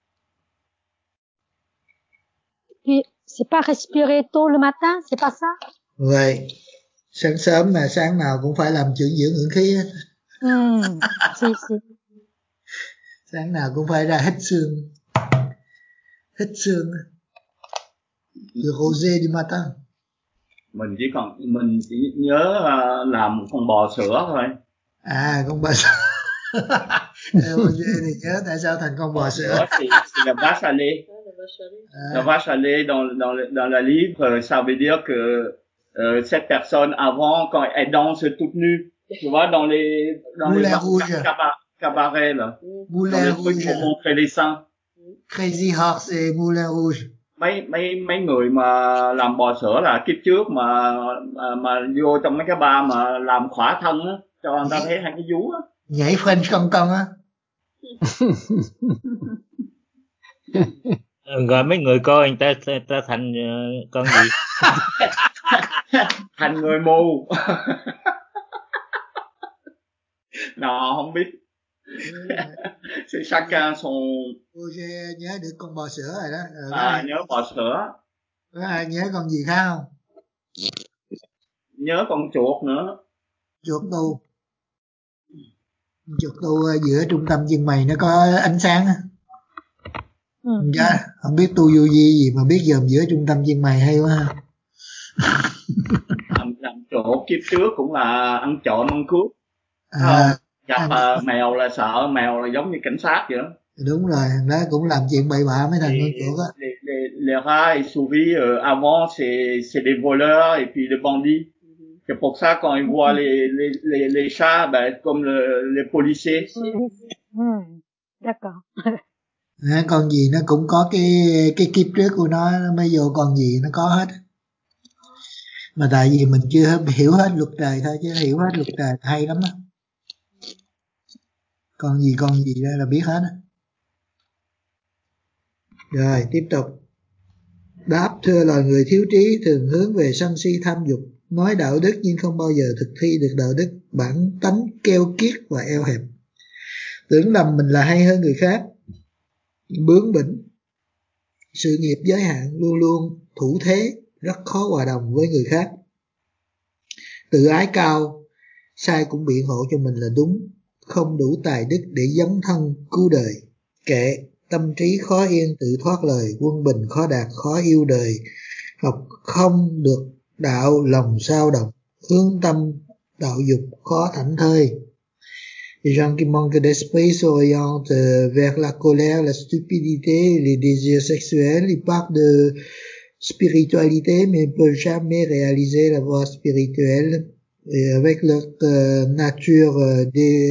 C'est pas respirer tôt le matin, c'est pas ça? Vậy, sáng sớm mà sáng nào cũng phải làm chuyện dưỡng dưỡng khí hết. Ừ, si, si. Sáng nào cũng phải ra hít xương. Hít xương. Le rosé du matin. Mình chỉ còn mình chỉ nhớ uh, làm một con bò sữa thôi. À, con bò sữa. Rosé thì nhớ tại sao thành con bò sữa. C'est, c'est la vache à lait. La vache à lait dans dans le, dans la livre, ça veut dire que euh, cette personne avant quand elle danse toute nue, Tu vois, dans les, dans les Moulin bars- Rouge. caba- cabarets, là. Dans Moulin les trucs Rouge. pour montrer les seins. Crazy Horse et Moulin Rouge. Mấy, mấy, mấy người mà làm bò sữa là kiếp trước mà, mà, mà vô trong mấy cái bar mà làm khỏa thân á, cho người ta thấy hai cái vú á. Nhảy French con con á. Rồi mấy người coi người ta, ta, ta thành uh, con gì? Thành người mù. Nó không biết. C'est chacun son... Roger nhớ được con bò sữa rồi đó. Rồi À, đó. nhớ bò sữa. Có ai nhớ con gì khác không? Nhớ con chuột nữa. Chuột tu. Chuột tu giữa trung tâm chân mày nó có ánh sáng á. Ừ. Dạ, không biết tu vô gì gì mà biết dòm giữa trung tâm chân mày hay quá ha. Làm, làm chuột kiếp trước cũng là ăn trộm ăn cướp. À, Gặp ăn- uh, mèo là sợ, mèo là giống như cảnh sát vậy đó. đúng rồi, thằng đó cũng làm chuyện bậy bạ mới thành con Les, chuột á. les, les, les rats et souris, euh, avant, c'est, c'est des voleurs et puis des bandits. C'est pour ça, quand ils voient les, les, les, les chats, ben, comme le, les policiers. Ừ. D'accord. À, con gì nó cũng có cái cái kiếp trước của nó, nó mới vô con gì nó có hết. Mà tại vì mình chưa hiểu hết luật trời thôi, chứ hiểu hết luật trời hay lắm á. Con gì con gì đó là biết hết á. Rồi tiếp tục. Đáp: thưa loài người thiếu trí thường hướng về sân si tham dục, nói đạo đức nhưng không bao giờ thực thi được đạo đức, bản tánh keo kiết và eo hẹp, tưởng lầm mình là hay hơn người khác, bướng bỉnh, sự nghiệp giới hạn, luôn luôn thủ thế, rất khó hòa đồng với người khác, tự ái cao, sai cũng biện hộ cho mình là đúng, không đủ tài đức để dấn thân cứu đời, kệ, tâm trí khó yên tự thoát lời, quân bình khó đạt khó yêu đời, học không được đạo lòng sao động, hướng tâm đạo dục khó thảnh thơi. Les gens qui manquent d'esprit s'orientent vers la colère, la stupidité, les désirs sexuels. Ils parlent de spiritualité mais ne peuvent jamais réaliser la voie spirituelle. Et avec leur euh, nature euh,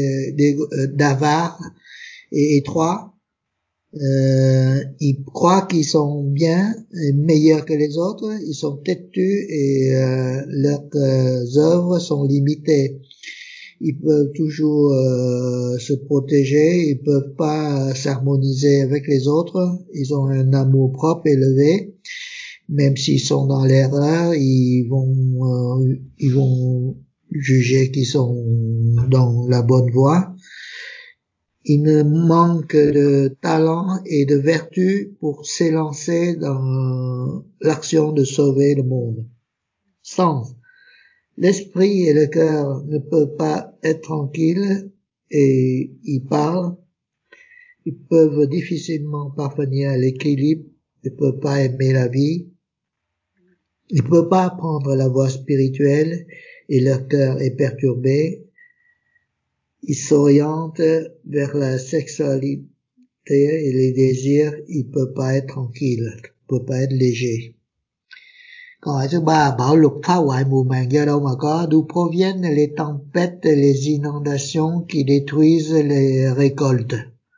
d'avare et étroit, euh, ils croient qu'ils sont bien, meilleurs que les autres, ils sont têtus et euh, leurs euh, œuvres sont limitées. Ils peuvent toujours euh, se protéger, ils peuvent pas s'harmoniser avec les autres, ils ont un amour propre élevé, même s'ils sont dans l'erreur, ils vont euh, ils vont juger qu'ils sont dans la bonne voie. Ils ne manquent de talent et de vertu pour s'élancer dans l'action de sauver le monde. Sens. L'esprit et le cœur ne peuvent pas être tranquilles et ils parlent. Ils peuvent difficilement parvenir à l'équilibre. Ils ne peuvent pas aimer la vie. Ils ne peuvent pas prendre la voie spirituelle et leur cœur est perturbé. Ils s'orientent vers la sexualité et les désirs. Ils ne peuvent pas être tranquilles. Ils ne peuvent pas être légers. Câu hỏi thứ ba, bão lụt phá hoại mùa màng do đâu mà có? D'où proviennent les tempêtes, les inondations qui détruisent les récoltes?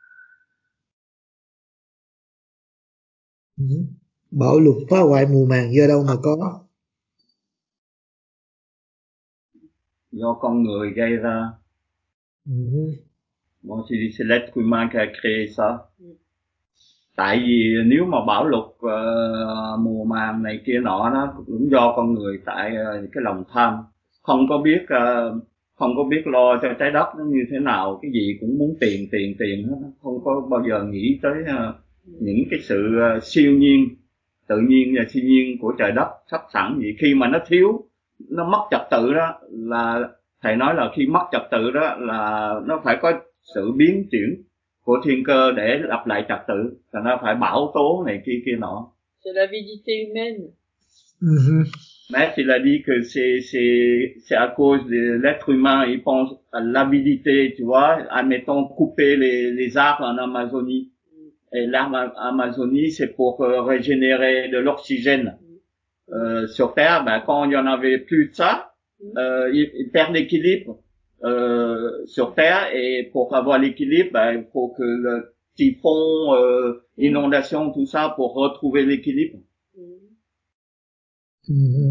Bão lụt phá hoại mùa màng do đâu mà có? Do con người gây ra. Bon, c'est, c'est l'être humain qui a créé ça. Tại vì nếu mà bão lụt uh, mùa màng này kia nọ đó cũng do con người, tại uh, cái lòng tham, không có biết uh, không có biết lo cho trái đất nó như thế nào, cái gì cũng muốn tiền tiền tiền hết, không có bao giờ nghĩ tới uh, những cái sự uh, siêu nhiên, tự nhiên và siêu nhiên của trời đất sắp sẵn vậy. Khi mà nó thiếu, nó mất trật tự đó, là thầy nói là khi mất trật tự đó là nó phải có sự biến chuyển của thiên cơ để lập lại trật tự, thành ra phải bão tố này kia kia nọ. C'est l'avidité humaine. Mm-hmm. Mais il a dit que c'est c'est c'est à cause de l'être humain, il pense à l'avidité, tu vois, admettons couper les les arbres en Amazonie. Et l'arbre en Amazonie, c'est pour euh, régénérer de l'oxygène. Euh, sur Terre, ben quand il y en avait plus de ça, euh, il, il perd l'équilibre. euh, sur Terre, et pour avoir l'équilibre, ben, il faut que le typhon, euh, inondation, tout ça, pour retrouver l'équilibre. Ừ.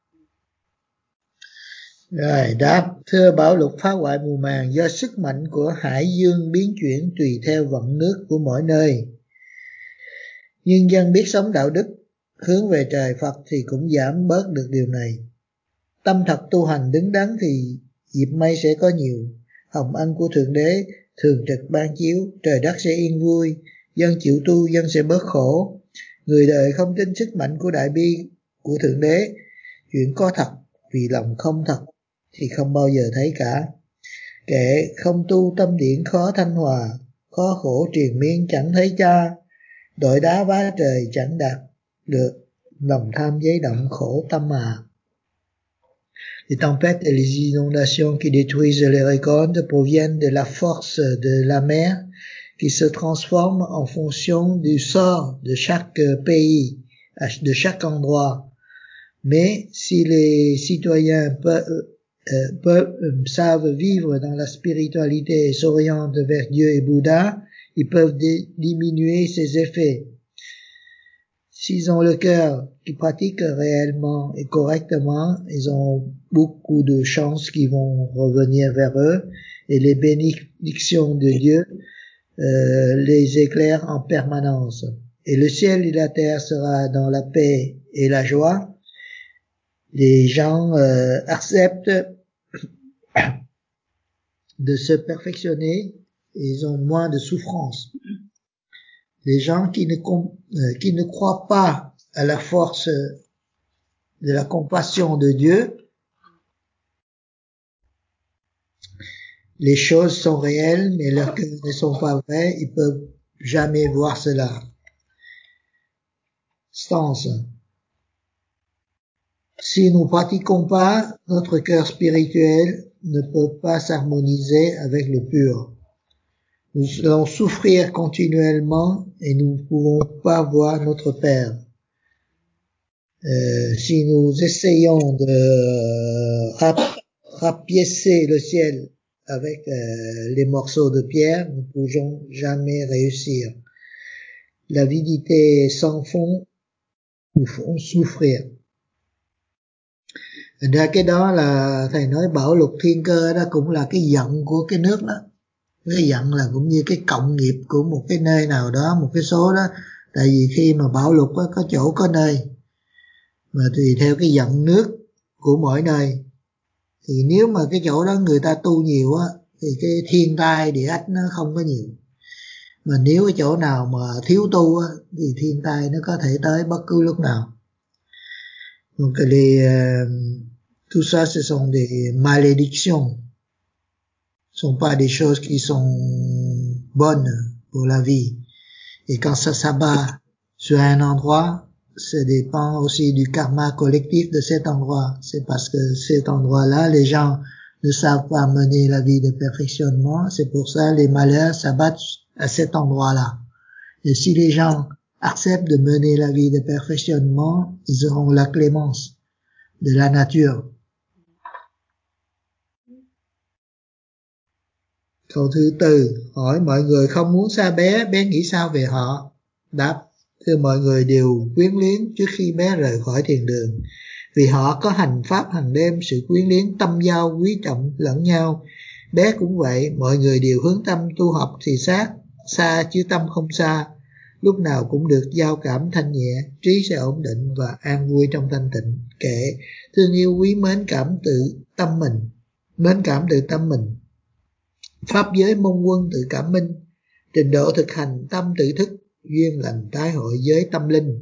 Rồi đáp: thưa Bảo Lục, phá hoại mùa màng do sức mạnh của hải dương biến chuyển tùy theo vận nước của mỗi nơi. Nhưng dân biết sống đạo đức, hướng về trời Phật thì cũng giảm bớt được điều này. Tâm thật tu hành đứng đắn thì dịp may sẽ có nhiều. Hồng ân của Thượng Đế thường trực ban chiếu, trời đất sẽ yên vui, dân chịu tu dân sẽ bớt khổ. Người đời không tin sức mạnh của đại bi của Thượng Đế, chuyện có thật vì lòng không thật thì không bao giờ thấy cả. Kệ không tu tâm điển khó thanh hòa, khó khổ triền miên chẳng thấy cha, đội đá vá trời chẳng đạt được, lòng tham giấy động khổ tâm à. Les tempêtes et les inondations qui détruisent les récoltes proviennent de la force de la mer qui se transforme en fonction du sort de chaque pays, de chaque endroit. Mais si les citoyens peuvent, euh, peuvent, euh, savent vivre dans la spiritualité et s'orientent vers Dieu et Bouddha, ils peuvent dé- diminuer ces effets. S'ils ont le cœur qui pratique réellement et correctement, ils ont beaucoup de chances qu'ils vont revenir vers eux et les bénédictions de Dieu euh, les éclairent en permanence. Et le ciel et la terre sera dans la paix et la joie. Les gens euh, acceptent de se perfectionner et ils ont moins de souffrance. Les gens qui ne, euh, qui ne croient pas à la force de la compassion de Dieu, les choses sont réelles, mais leurs cœurs ne sont pas vrais, ils peuvent jamais voir cela. Stance. Si nous pratiquons pas, notre cœur spirituel ne peut pas s'harmoniser avec le pur. Nous allons souffrir continuellement et nous ne pouvons pas voir notre Père. Euh, si nous essayons de rap rapiécer le ciel avec euh, les morceaux de pierre, nous ne pouvons jamais réussir. L'avidité sans fond nous font souffrir. Thành ra cái đó là thầy nói bảo lục thiên cơ đó cũng là cái giận của cái nước đó. Cái giận là cũng như cái cộng nghiệp của một cái nơi nào đó, một cái số đó. Tại vì khi mà bảo lục đó, có chỗ có nơi, mà tùy theo cái giận nước của mỗi nơi. Thì nếu mà cái chỗ đó người ta tu nhiều á, thì cái thiên tai địa ách nó không có nhiều. Mà nếu cái chỗ nào mà thiếu tu á, thì thiên tai nó có thể tới bất cứ lúc nào. Donc les, euh, tout ça ce sont des malédictions. Ce sont pas des choses qui sont bonnes pour la vie. Et quand ça s'abat sur un endroit, ça dépend aussi du karma collectif de cet endroit. C'est parce que cet endroit-là, les gens ne savent pas mener la vie de perfectionnement. C'est pour ça les malheurs s'abattent à cet endroit-là. Et si les gens acceptent de mener la vie de perfectionnement, ils auront la clémence de la nature. Câu thứ tư, hỏi mọi người không muốn xa bé, bé nghĩ sao về họ? Đáp, thưa mọi người đều quyến luyến trước khi bé rời khỏi thiền đường. Vì họ có hành pháp hàng đêm, sự quyến luyến tâm giao quý trọng lẫn nhau. Bé cũng vậy, mọi người đều hướng tâm tu học thì sát, xa chứ tâm không xa. Lúc nào cũng được giao cảm thanh nhẹ, trí sẽ ổn định và an vui trong thanh tịnh. Kệ, thương yêu quý mến cảm tự tâm mình, mến cảm tự tâm mình. Pháp giới môn quân tự cảm minh, trình độ thực hành tâm tự thức, duyên lành tái hội giới tâm linh.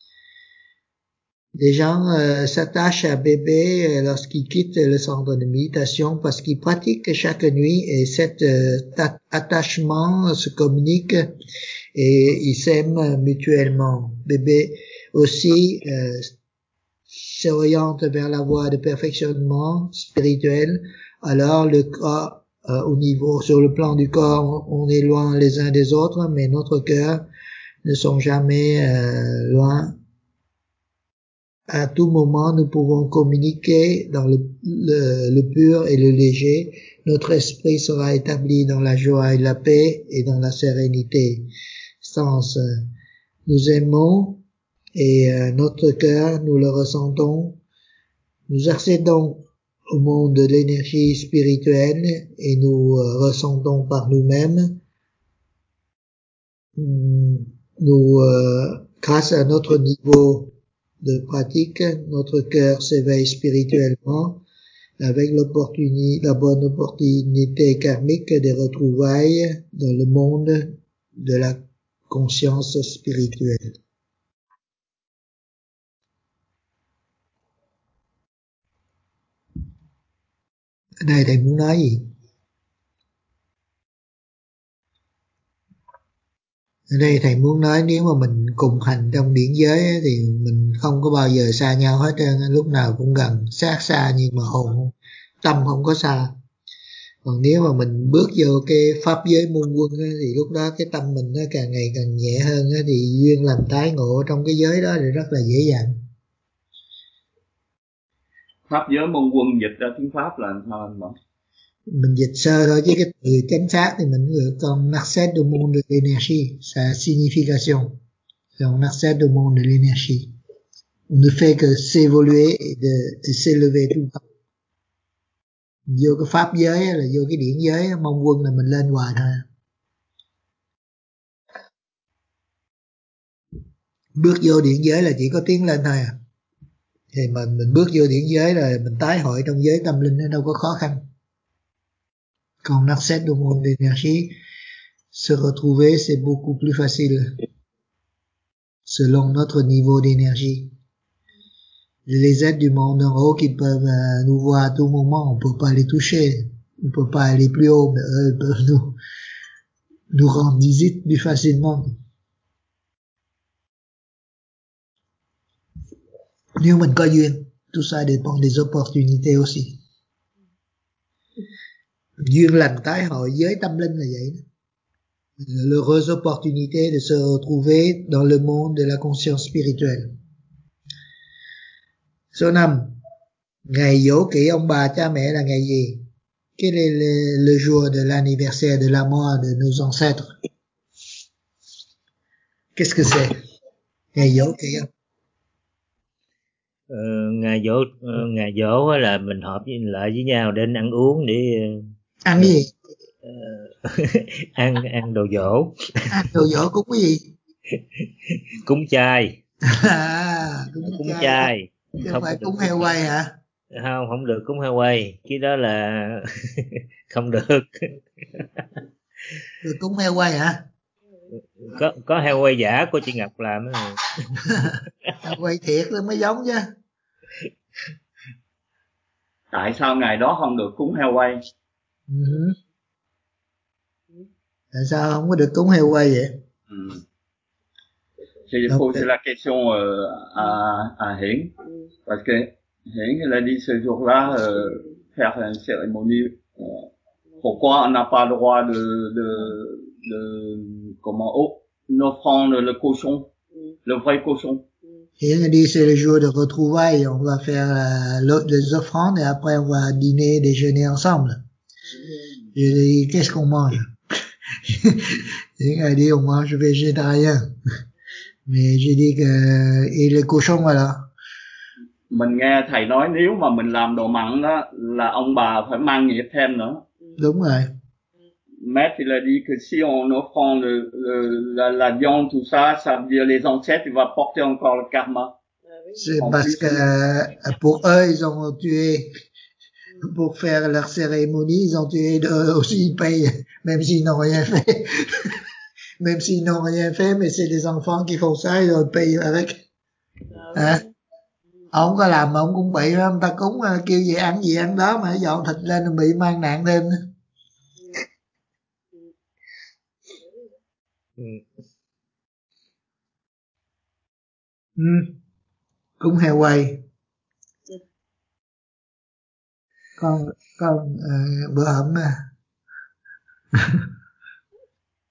Les gens euh, s'attachent à bébé euh, lorsqu'ils quittent le centre de méditation parce qu'ils pratiquent chaque nuit et cet euh, attachement se communique et ils s'aiment mutuellement. Bébé aussi euh, s'oriente vers la voie de perfectionnement spirituel, alors le corps euh, au niveau, sur le plan du corps, on est loin les uns des autres, mais notre cœur ne sont jamais euh, loin. À tout moment, nous pouvons communiquer dans le, le, le pur et le léger. Notre esprit sera établi dans la joie et la paix et dans la sérénité. Sens, nous aimons et euh, notre cœur, nous le ressentons. Nous accédons au monde de l'énergie spirituelle et nous euh, ressentons par nous-mêmes. Nous, euh, grâce à notre niveau de pratique, notre cœur s'éveille spirituellement avec l'opportunité, la bonne opportunité karmique des retrouvailles dans le monde de la conscience spirituelle. Ở đây thầy muốn nói gì? Ở đây thầy muốn nói nếu mà mình cùng hành trong điển giới ấy, thì mình không có bao giờ xa nhau hết trơn, lúc nào cũng gần sát xa nhưng mà hồn tâm không có xa. Còn nếu mà mình bước vô cái pháp giới môn quân ấy, thì lúc đó cái tâm mình nó càng ngày càng nhẹ hơn ấy, thì duyên làm tái ngộ trong cái giới đó thì rất là dễ dàng. Pháp giới môn quân dịch ra tiếng Pháp là sao anh bảo? Mình dịch sơ thôi chứ cái từ chánh xác thì mình gọi comme accès du monde de l'énergie, sa signification. C'est un accès du monde de l'énergie. On ne fait que s'évoluer et de et s'élever tout le temps. Vô cái pháp giới là vô cái điển giới, mong quân là mình lên hoài thôi. Bước vô điển giới là chỉ có tiến lên thôi à. Thì mà mình bước vô điển giới là mình tái hội trong giới tâm linh nó đâu có khó khăn. Còn accès du monde d'énergie, se retrouver c'est beaucoup plus facile selon notre niveau d'énergie. Les êtres du monde en haut qui peuvent euh, nous voir à tout moment, on peut pas les toucher, on peut pas aller plus haut, mais eux ils peuvent nous, nous rendre visite plus facilement. Nếu mình có duyên, tout ça dépend des opportunités aussi. Duyên lành tái hội giới tâm linh là vậy đó. L'heureuse opportunité de se retrouver dans le monde de la conscience spirituelle. Số năm, ngày dỗ kỵ ông bà cha mẹ là ngày gì? Quel est le, le jour de l'anniversaire de la mort de nos ancêtres? Qu'est-ce que c'est? Ngày dỗ kỵ không? Ờ, ngày dỗ uh, ngày dỗ là mình họp với lại với nhau để ăn uống để uh, ăn cái gì? Uh, ăn ăn đồ dỗ. Ăn đồ dỗ cúng cái gì? Cúng chay. À, cúng, cúng chay. chay. Chứ không phải cúng heo quay hả? Không, không được cúng heo quay, cái đó là không được. Rồi cúng heo quay hả? Có có heo quay giả của chị Ngọc làm á. Heo quay thiệt nó mới giống chứ. Tại sao ngày đó không được cúng heo quay? Uh-huh. Tại sao không có được cúng heo quay vậy? Ừ. J'ai posé la question euh, à, à Hiển, parce que Hiển il a dit ce jour-là euh, faire une cérémonie. Euh, pourquoi on n'a pas le droit de de de comment oh, une offrande le cochon, le vrai cochon. Hiển a dit c'est le jour de retrouvailles, on va faire euh, des offrandes et après on va dîner, déjeuner ensemble. J'ai dit qu'est-ce qu'on mange? Hiển a dit on mange végétarien. Mais j'ai dit que et le cochon voilà. Mình nghe thầy nói nếu mà mình làm đồ mặn đó là ông bà phải mang nghiệp thêm nữa. Đúng rồi. Maître il a dit que si on offrande le, le, la, la viande tout ça, ça veut dire les ancêtres ils vont porter encore le karma. C'est en parce plus. que pour eux ils ont tué pour faire leur cérémonie, ils ont tué eux aussi ils payent même s'ils n'ont rien fait. Même s'ils n'ont rien fait, mais c'est les enfants qui font ça, ils ont payé avec. À, ông có làm mà ông cũng bị đó, ông ta cúng kêu gì ăn gì ăn đó mà dọn thịt lên bị mang nạn thêm. Ừ. Cúng heo quay. Con con uh, bữa hổm à.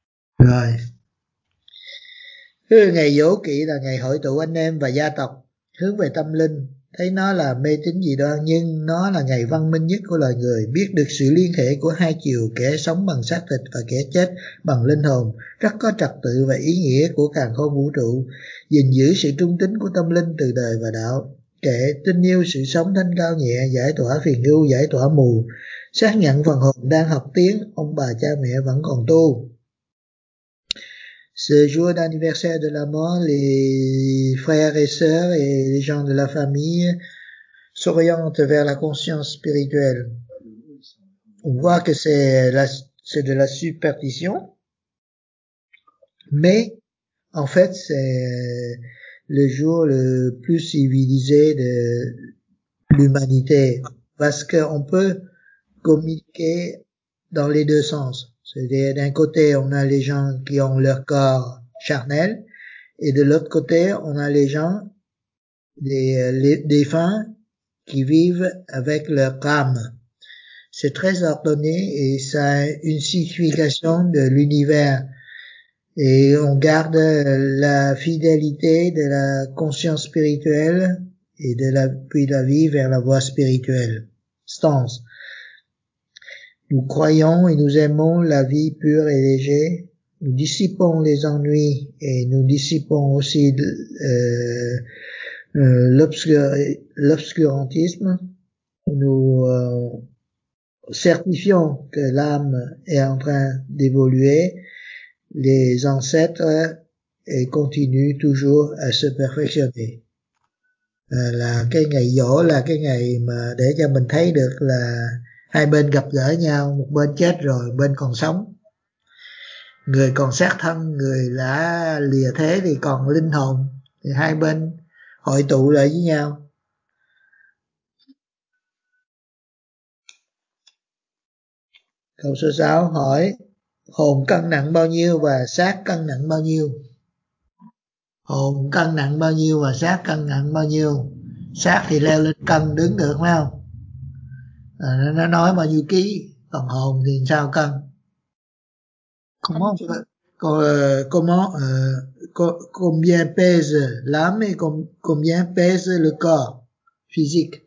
Rồi. Ngày dỗ kỵ là ngày hội tụ anh em và gia tộc. hướng về tâm linh, thấy nó là mê tín dị đoan, nhưng nó là ngày văn minh nhất của loài người, biết được sự liên hệ của hai chiều, kẻ sống bằng xác thịt và kẻ chết bằng linh hồn, rất có trật tự và ý nghĩa của càn khôn vũ trụ, gìn giữ sự trung tín của tâm linh từ đời và đạo, kẻ tin yêu sự sống thanh cao nhẹ, giải tỏa phiền ưu, giải tỏa mù, xác nhận phần hồn đang học tiếng, ông bà cha mẹ vẫn còn tu. Ce jour d'anniversaire de la mort, les frères et sœurs et les gens de la famille s'orientent vers la conscience spirituelle. On voit que c'est la, c'est de la superstition, mais en fait c'est le jour le plus civilisé de l'humanité, parce qu'on peut communiquer dans les deux sens. C'est-à-dire, d'un côté, on a les gens qui ont leur corps charnel, et de l'autre côté, on a les gens, des, les défunts, qui vivent avec leur âme. C'est très ordonné et ça a une signification de l'univers. Et on garde la fidélité de la conscience spirituelle et de la, puis la vie vers la voie spirituelle. Stance. Nous croyons et nous aimons la vie pure et légère. Nous dissipons les ennuis et nous dissipons aussi euh, euh, l'obscur, l'obscurantisme. Nous euh, certifions que l'âme est en train d'évoluer, les ancêtres, et continuent toujours à se perfectionner. À, là cái ngày giỗ là cái ngày mà để cho mình thấy được là hai bên gặp gỡ nhau, một bên chết rồi, bên còn sống. Người còn xác thân, người đã lìa thế thì còn linh hồn, thì hai bên hội tụ lại với nhau. Câu số sáu hỏi hồn cân nặng bao nhiêu và xác cân nặng bao nhiêu? Hồn cân nặng bao nhiêu và xác cân nặng bao nhiêu? Xác thì leo lên cân đứng được phải không? À, nó nói bao nhiêu ký, còn hồn thì sao cân? Comment, comment, euh, combien pèse l'âme et combien pèse le corps physique?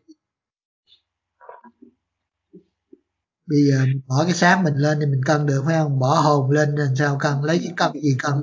Bây giờ bỏ cái xác mình lên thì mình cân được phải không? Bỏ hồn lên thì sao cân? Lấy cái cân gì cân?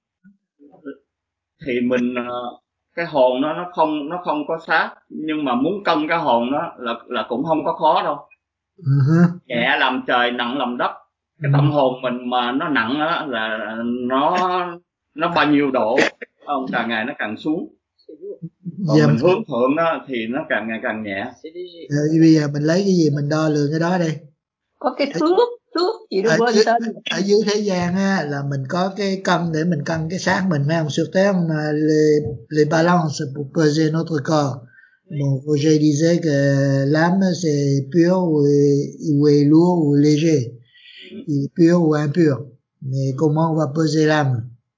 Thì mình cái hồn nó nó không nó không có xác, nhưng mà muốn cân cái hồn đó là là cũng không có khó đâu. Uh-huh. Nhẹ làm trời, nặng làm đất. Cái tâm hồn mình mà nó nặng đó là nó nó bao nhiêu độ, ông càng ngày nó càng xuống. Còn dạ, mình hướng thượng đó thì nó càng ngày càng nhẹ. À, bây giờ mình lấy cái gì mình đo lường cái đó đi? Có cái thước, thước gì đó quên tên. Ở dưới thế gian á là mình có cái cân để mình cân cái xác mình phải không? Sur terre on a les les balances pour peser notre corps. Bon, Roger disait que l'âme c'est pur ou est, ou est lourd ou léger. Il est pur ou impur. Mais comment on va peser l'âme?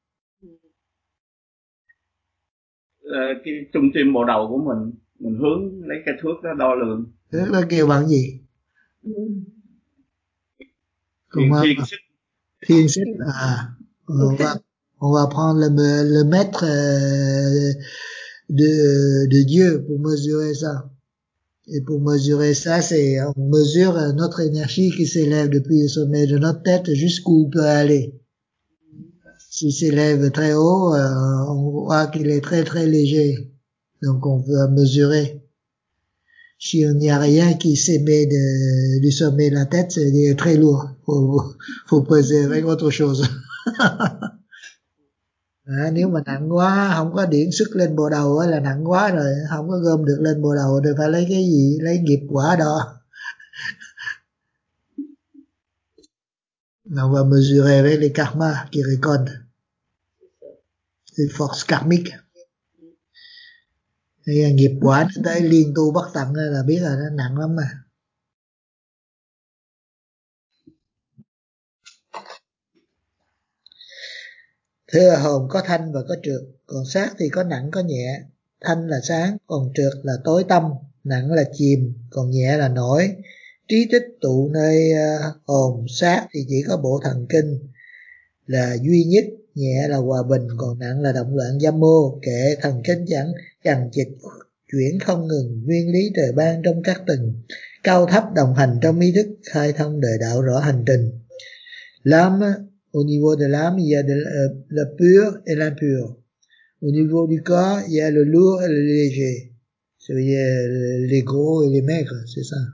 Ờ, cái trung tim bộ đầu của mình, mình hướng lấy cái thước đó đo lường. Thước đó kêu bằng gì? Thiên, thiên xích. Thiên xích à. On va, on va prendre le, le mètre de, de Dieu pour mesurer ça. Et pour mesurer ça, c'est on mesure notre énergie qui s'élève depuis le sommet de notre tête jusqu'où on peut aller. S'il s'élève très haut, euh, on voit qu'il est très très léger. Donc on peut mesurer. Si on n'y a rien qui s'émet de, du sommet de la tête, c'est très lourd. Faut, faut peser avec autre chose. À, nếu mà nặng quá, không có điển sức lên bộ đầu là nặng quá rồi, không có gom được lên bộ đầu thì phải lấy cái gì, lấy nghiệp quả đo. On va mesurer avec les karmas qui récoltent, les forces karmiques. Thì nghiệp quả nó tới liên tu bất tận là biết là nó nặng lắm mà. Thế là hồn có thanh và có trượt, còn xác thì có nặng có nhẹ. Thanh là sáng, còn trượt là tối tâm, nặng là chìm, còn nhẹ là nổi. Trí tích tụ nơi uh, hồn, xác thì chỉ có bộ thần kinh là duy nhất nhẹ là hòa bình, còn nặng là động loạn dâm mô. Kệ thần kinh chẳng chằng chịt chuyển không ngừng, nguyên lý trời ban trong các tầng, cao thấp đồng hành trong ý thức, khai thông đời đạo rõ hành trình. L'âme, au niveau de l'âme, il y a de la, la pure et l'impure. Au niveau du corps, il y a le lourd et le léger. C'est-à-dire les gros et les maigres, c'est ça.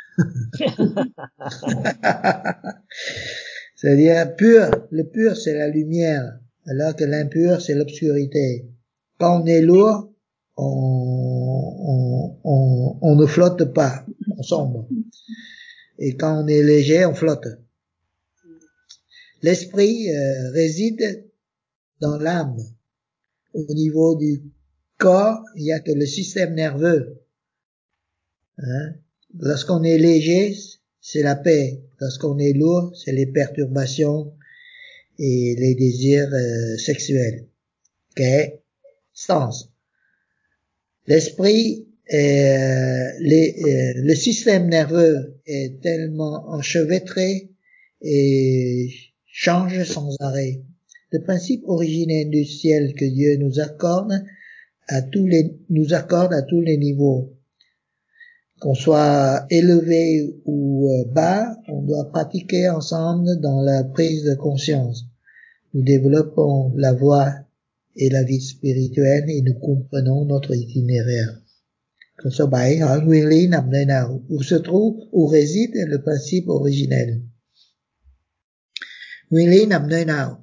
C'est-à-dire pur, le pur c'est la lumière, alors que l'impur c'est l'obscurité. Quand on est lourd, on, on, on, on ne flotte pas, on sombre. Et quand on est léger, on flotte. L'esprit euh, réside dans l'âme. Au niveau du corps, il n'y a que le système nerveux. Hein? Lorsqu'on est léger, c'est la paix. Lorsqu'on est lourd, c'est les perturbations et les désirs euh, sexuels. Ok? Sens. L'esprit, euh, les, euh, le système nerveux est tellement enchevêtré et change sans arrêt. Le principe originel du ciel que Dieu nous accorde à tous les, nous accorde à tous les niveaux. Qu'on soit élevé ou bas, on doit pratiquer ensemble dans la prise de conscience. Nous développons la voie et la vie spirituelle et nous comprenons notre itinéraire. Câu số bảy hỏi nguyên lý nằm nơi nào? Où se trouve, où réside le principe originel? Nguyên lý nằm nơi nào?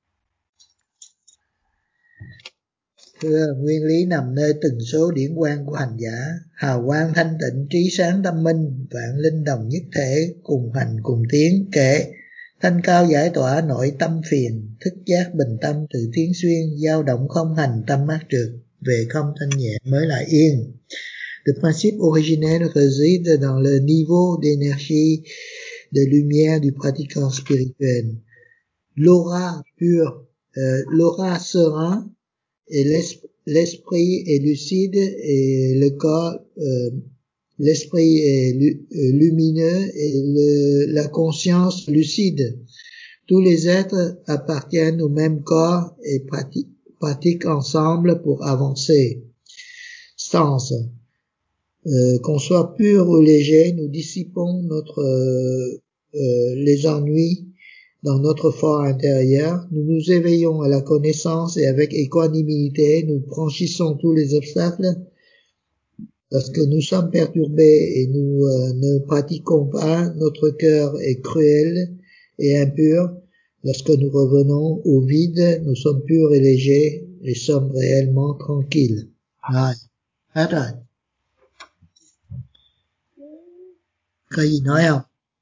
Thưa, nguyên lý nằm nơi từng số điển quang của hành giả, hào quang thanh tịnh, trí sáng tâm minh, vạn linh đồng nhất thể, cùng hành cùng tiến. Kệ thanh cao giải tỏa nội tâm phiền, thức giác bình tâm tự tiến xuyên, dao động không hành tâm mát trượt, về không thanh nhẹ mới lại yên. Le principe originel réside dans le niveau d'énergie, de lumière du pratiquant spirituel. L'aura pure, euh, l'aura serein, et l'esprit est lucide et le corps, euh, l'esprit est lu, euh, lumineux et le, la conscience lucide. Tous les êtres appartiennent au même corps et pratiquent, pratiquent ensemble pour avancer. Sens. Euh, qu'on soit pur ou léger, nous dissipons notre, euh, euh, les ennuis dans notre fort intérieur, nous nous éveillons à la connaissance et avec équanimité, nous franchissons tous les obstacles. Lorsque nous sommes perturbés et nous euh, ne pratiquons pas, notre cœur est cruel et impur. Lorsque nous revenons au vide, nous sommes purs et légers et sommes réellement tranquilles. Rồi, hết rồi. Có gì nói không?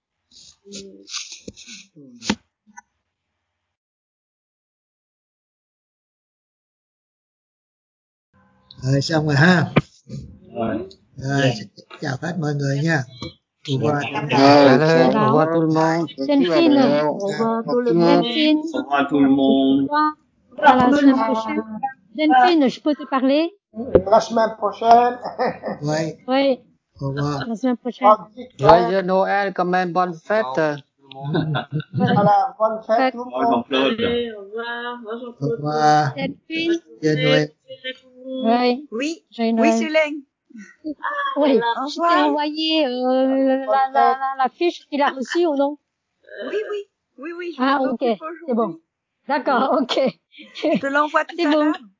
Rồi xong rồi ha. Rồi. Rồi, Yeah. chào hết mọi người nha. Au revoir. Allez, au revoir tout le monde. Delphine, Au revoir tout le monde. Delphine, Au revoir tout le monde. à la semaine prochaine. Delphine, je peux te parler? La semaine prochaine. Oui, Oui, au revoir. la semaine prochaine. Joyeux Noël, quand même, bonne fête. Voilà, bonne fête tout le Moi, monde. Jean-Claude. Allez, au revoir. Au revoir, Au Jean-Claude. revoir. Delphine, Joyeux Noël. oui, Oui, j'ai une oui, Sulaine. Oui, Au je t'ai revoir. envoyé euh, la, la, la, la fiche qu'il a reçue ou non? Oui, oui, oui, oui, je Ah, m'en ok, occupe c'est bon. aujourd'hui. D'accord, ok. Je te l'envoie tout C'est à bon. l'heure.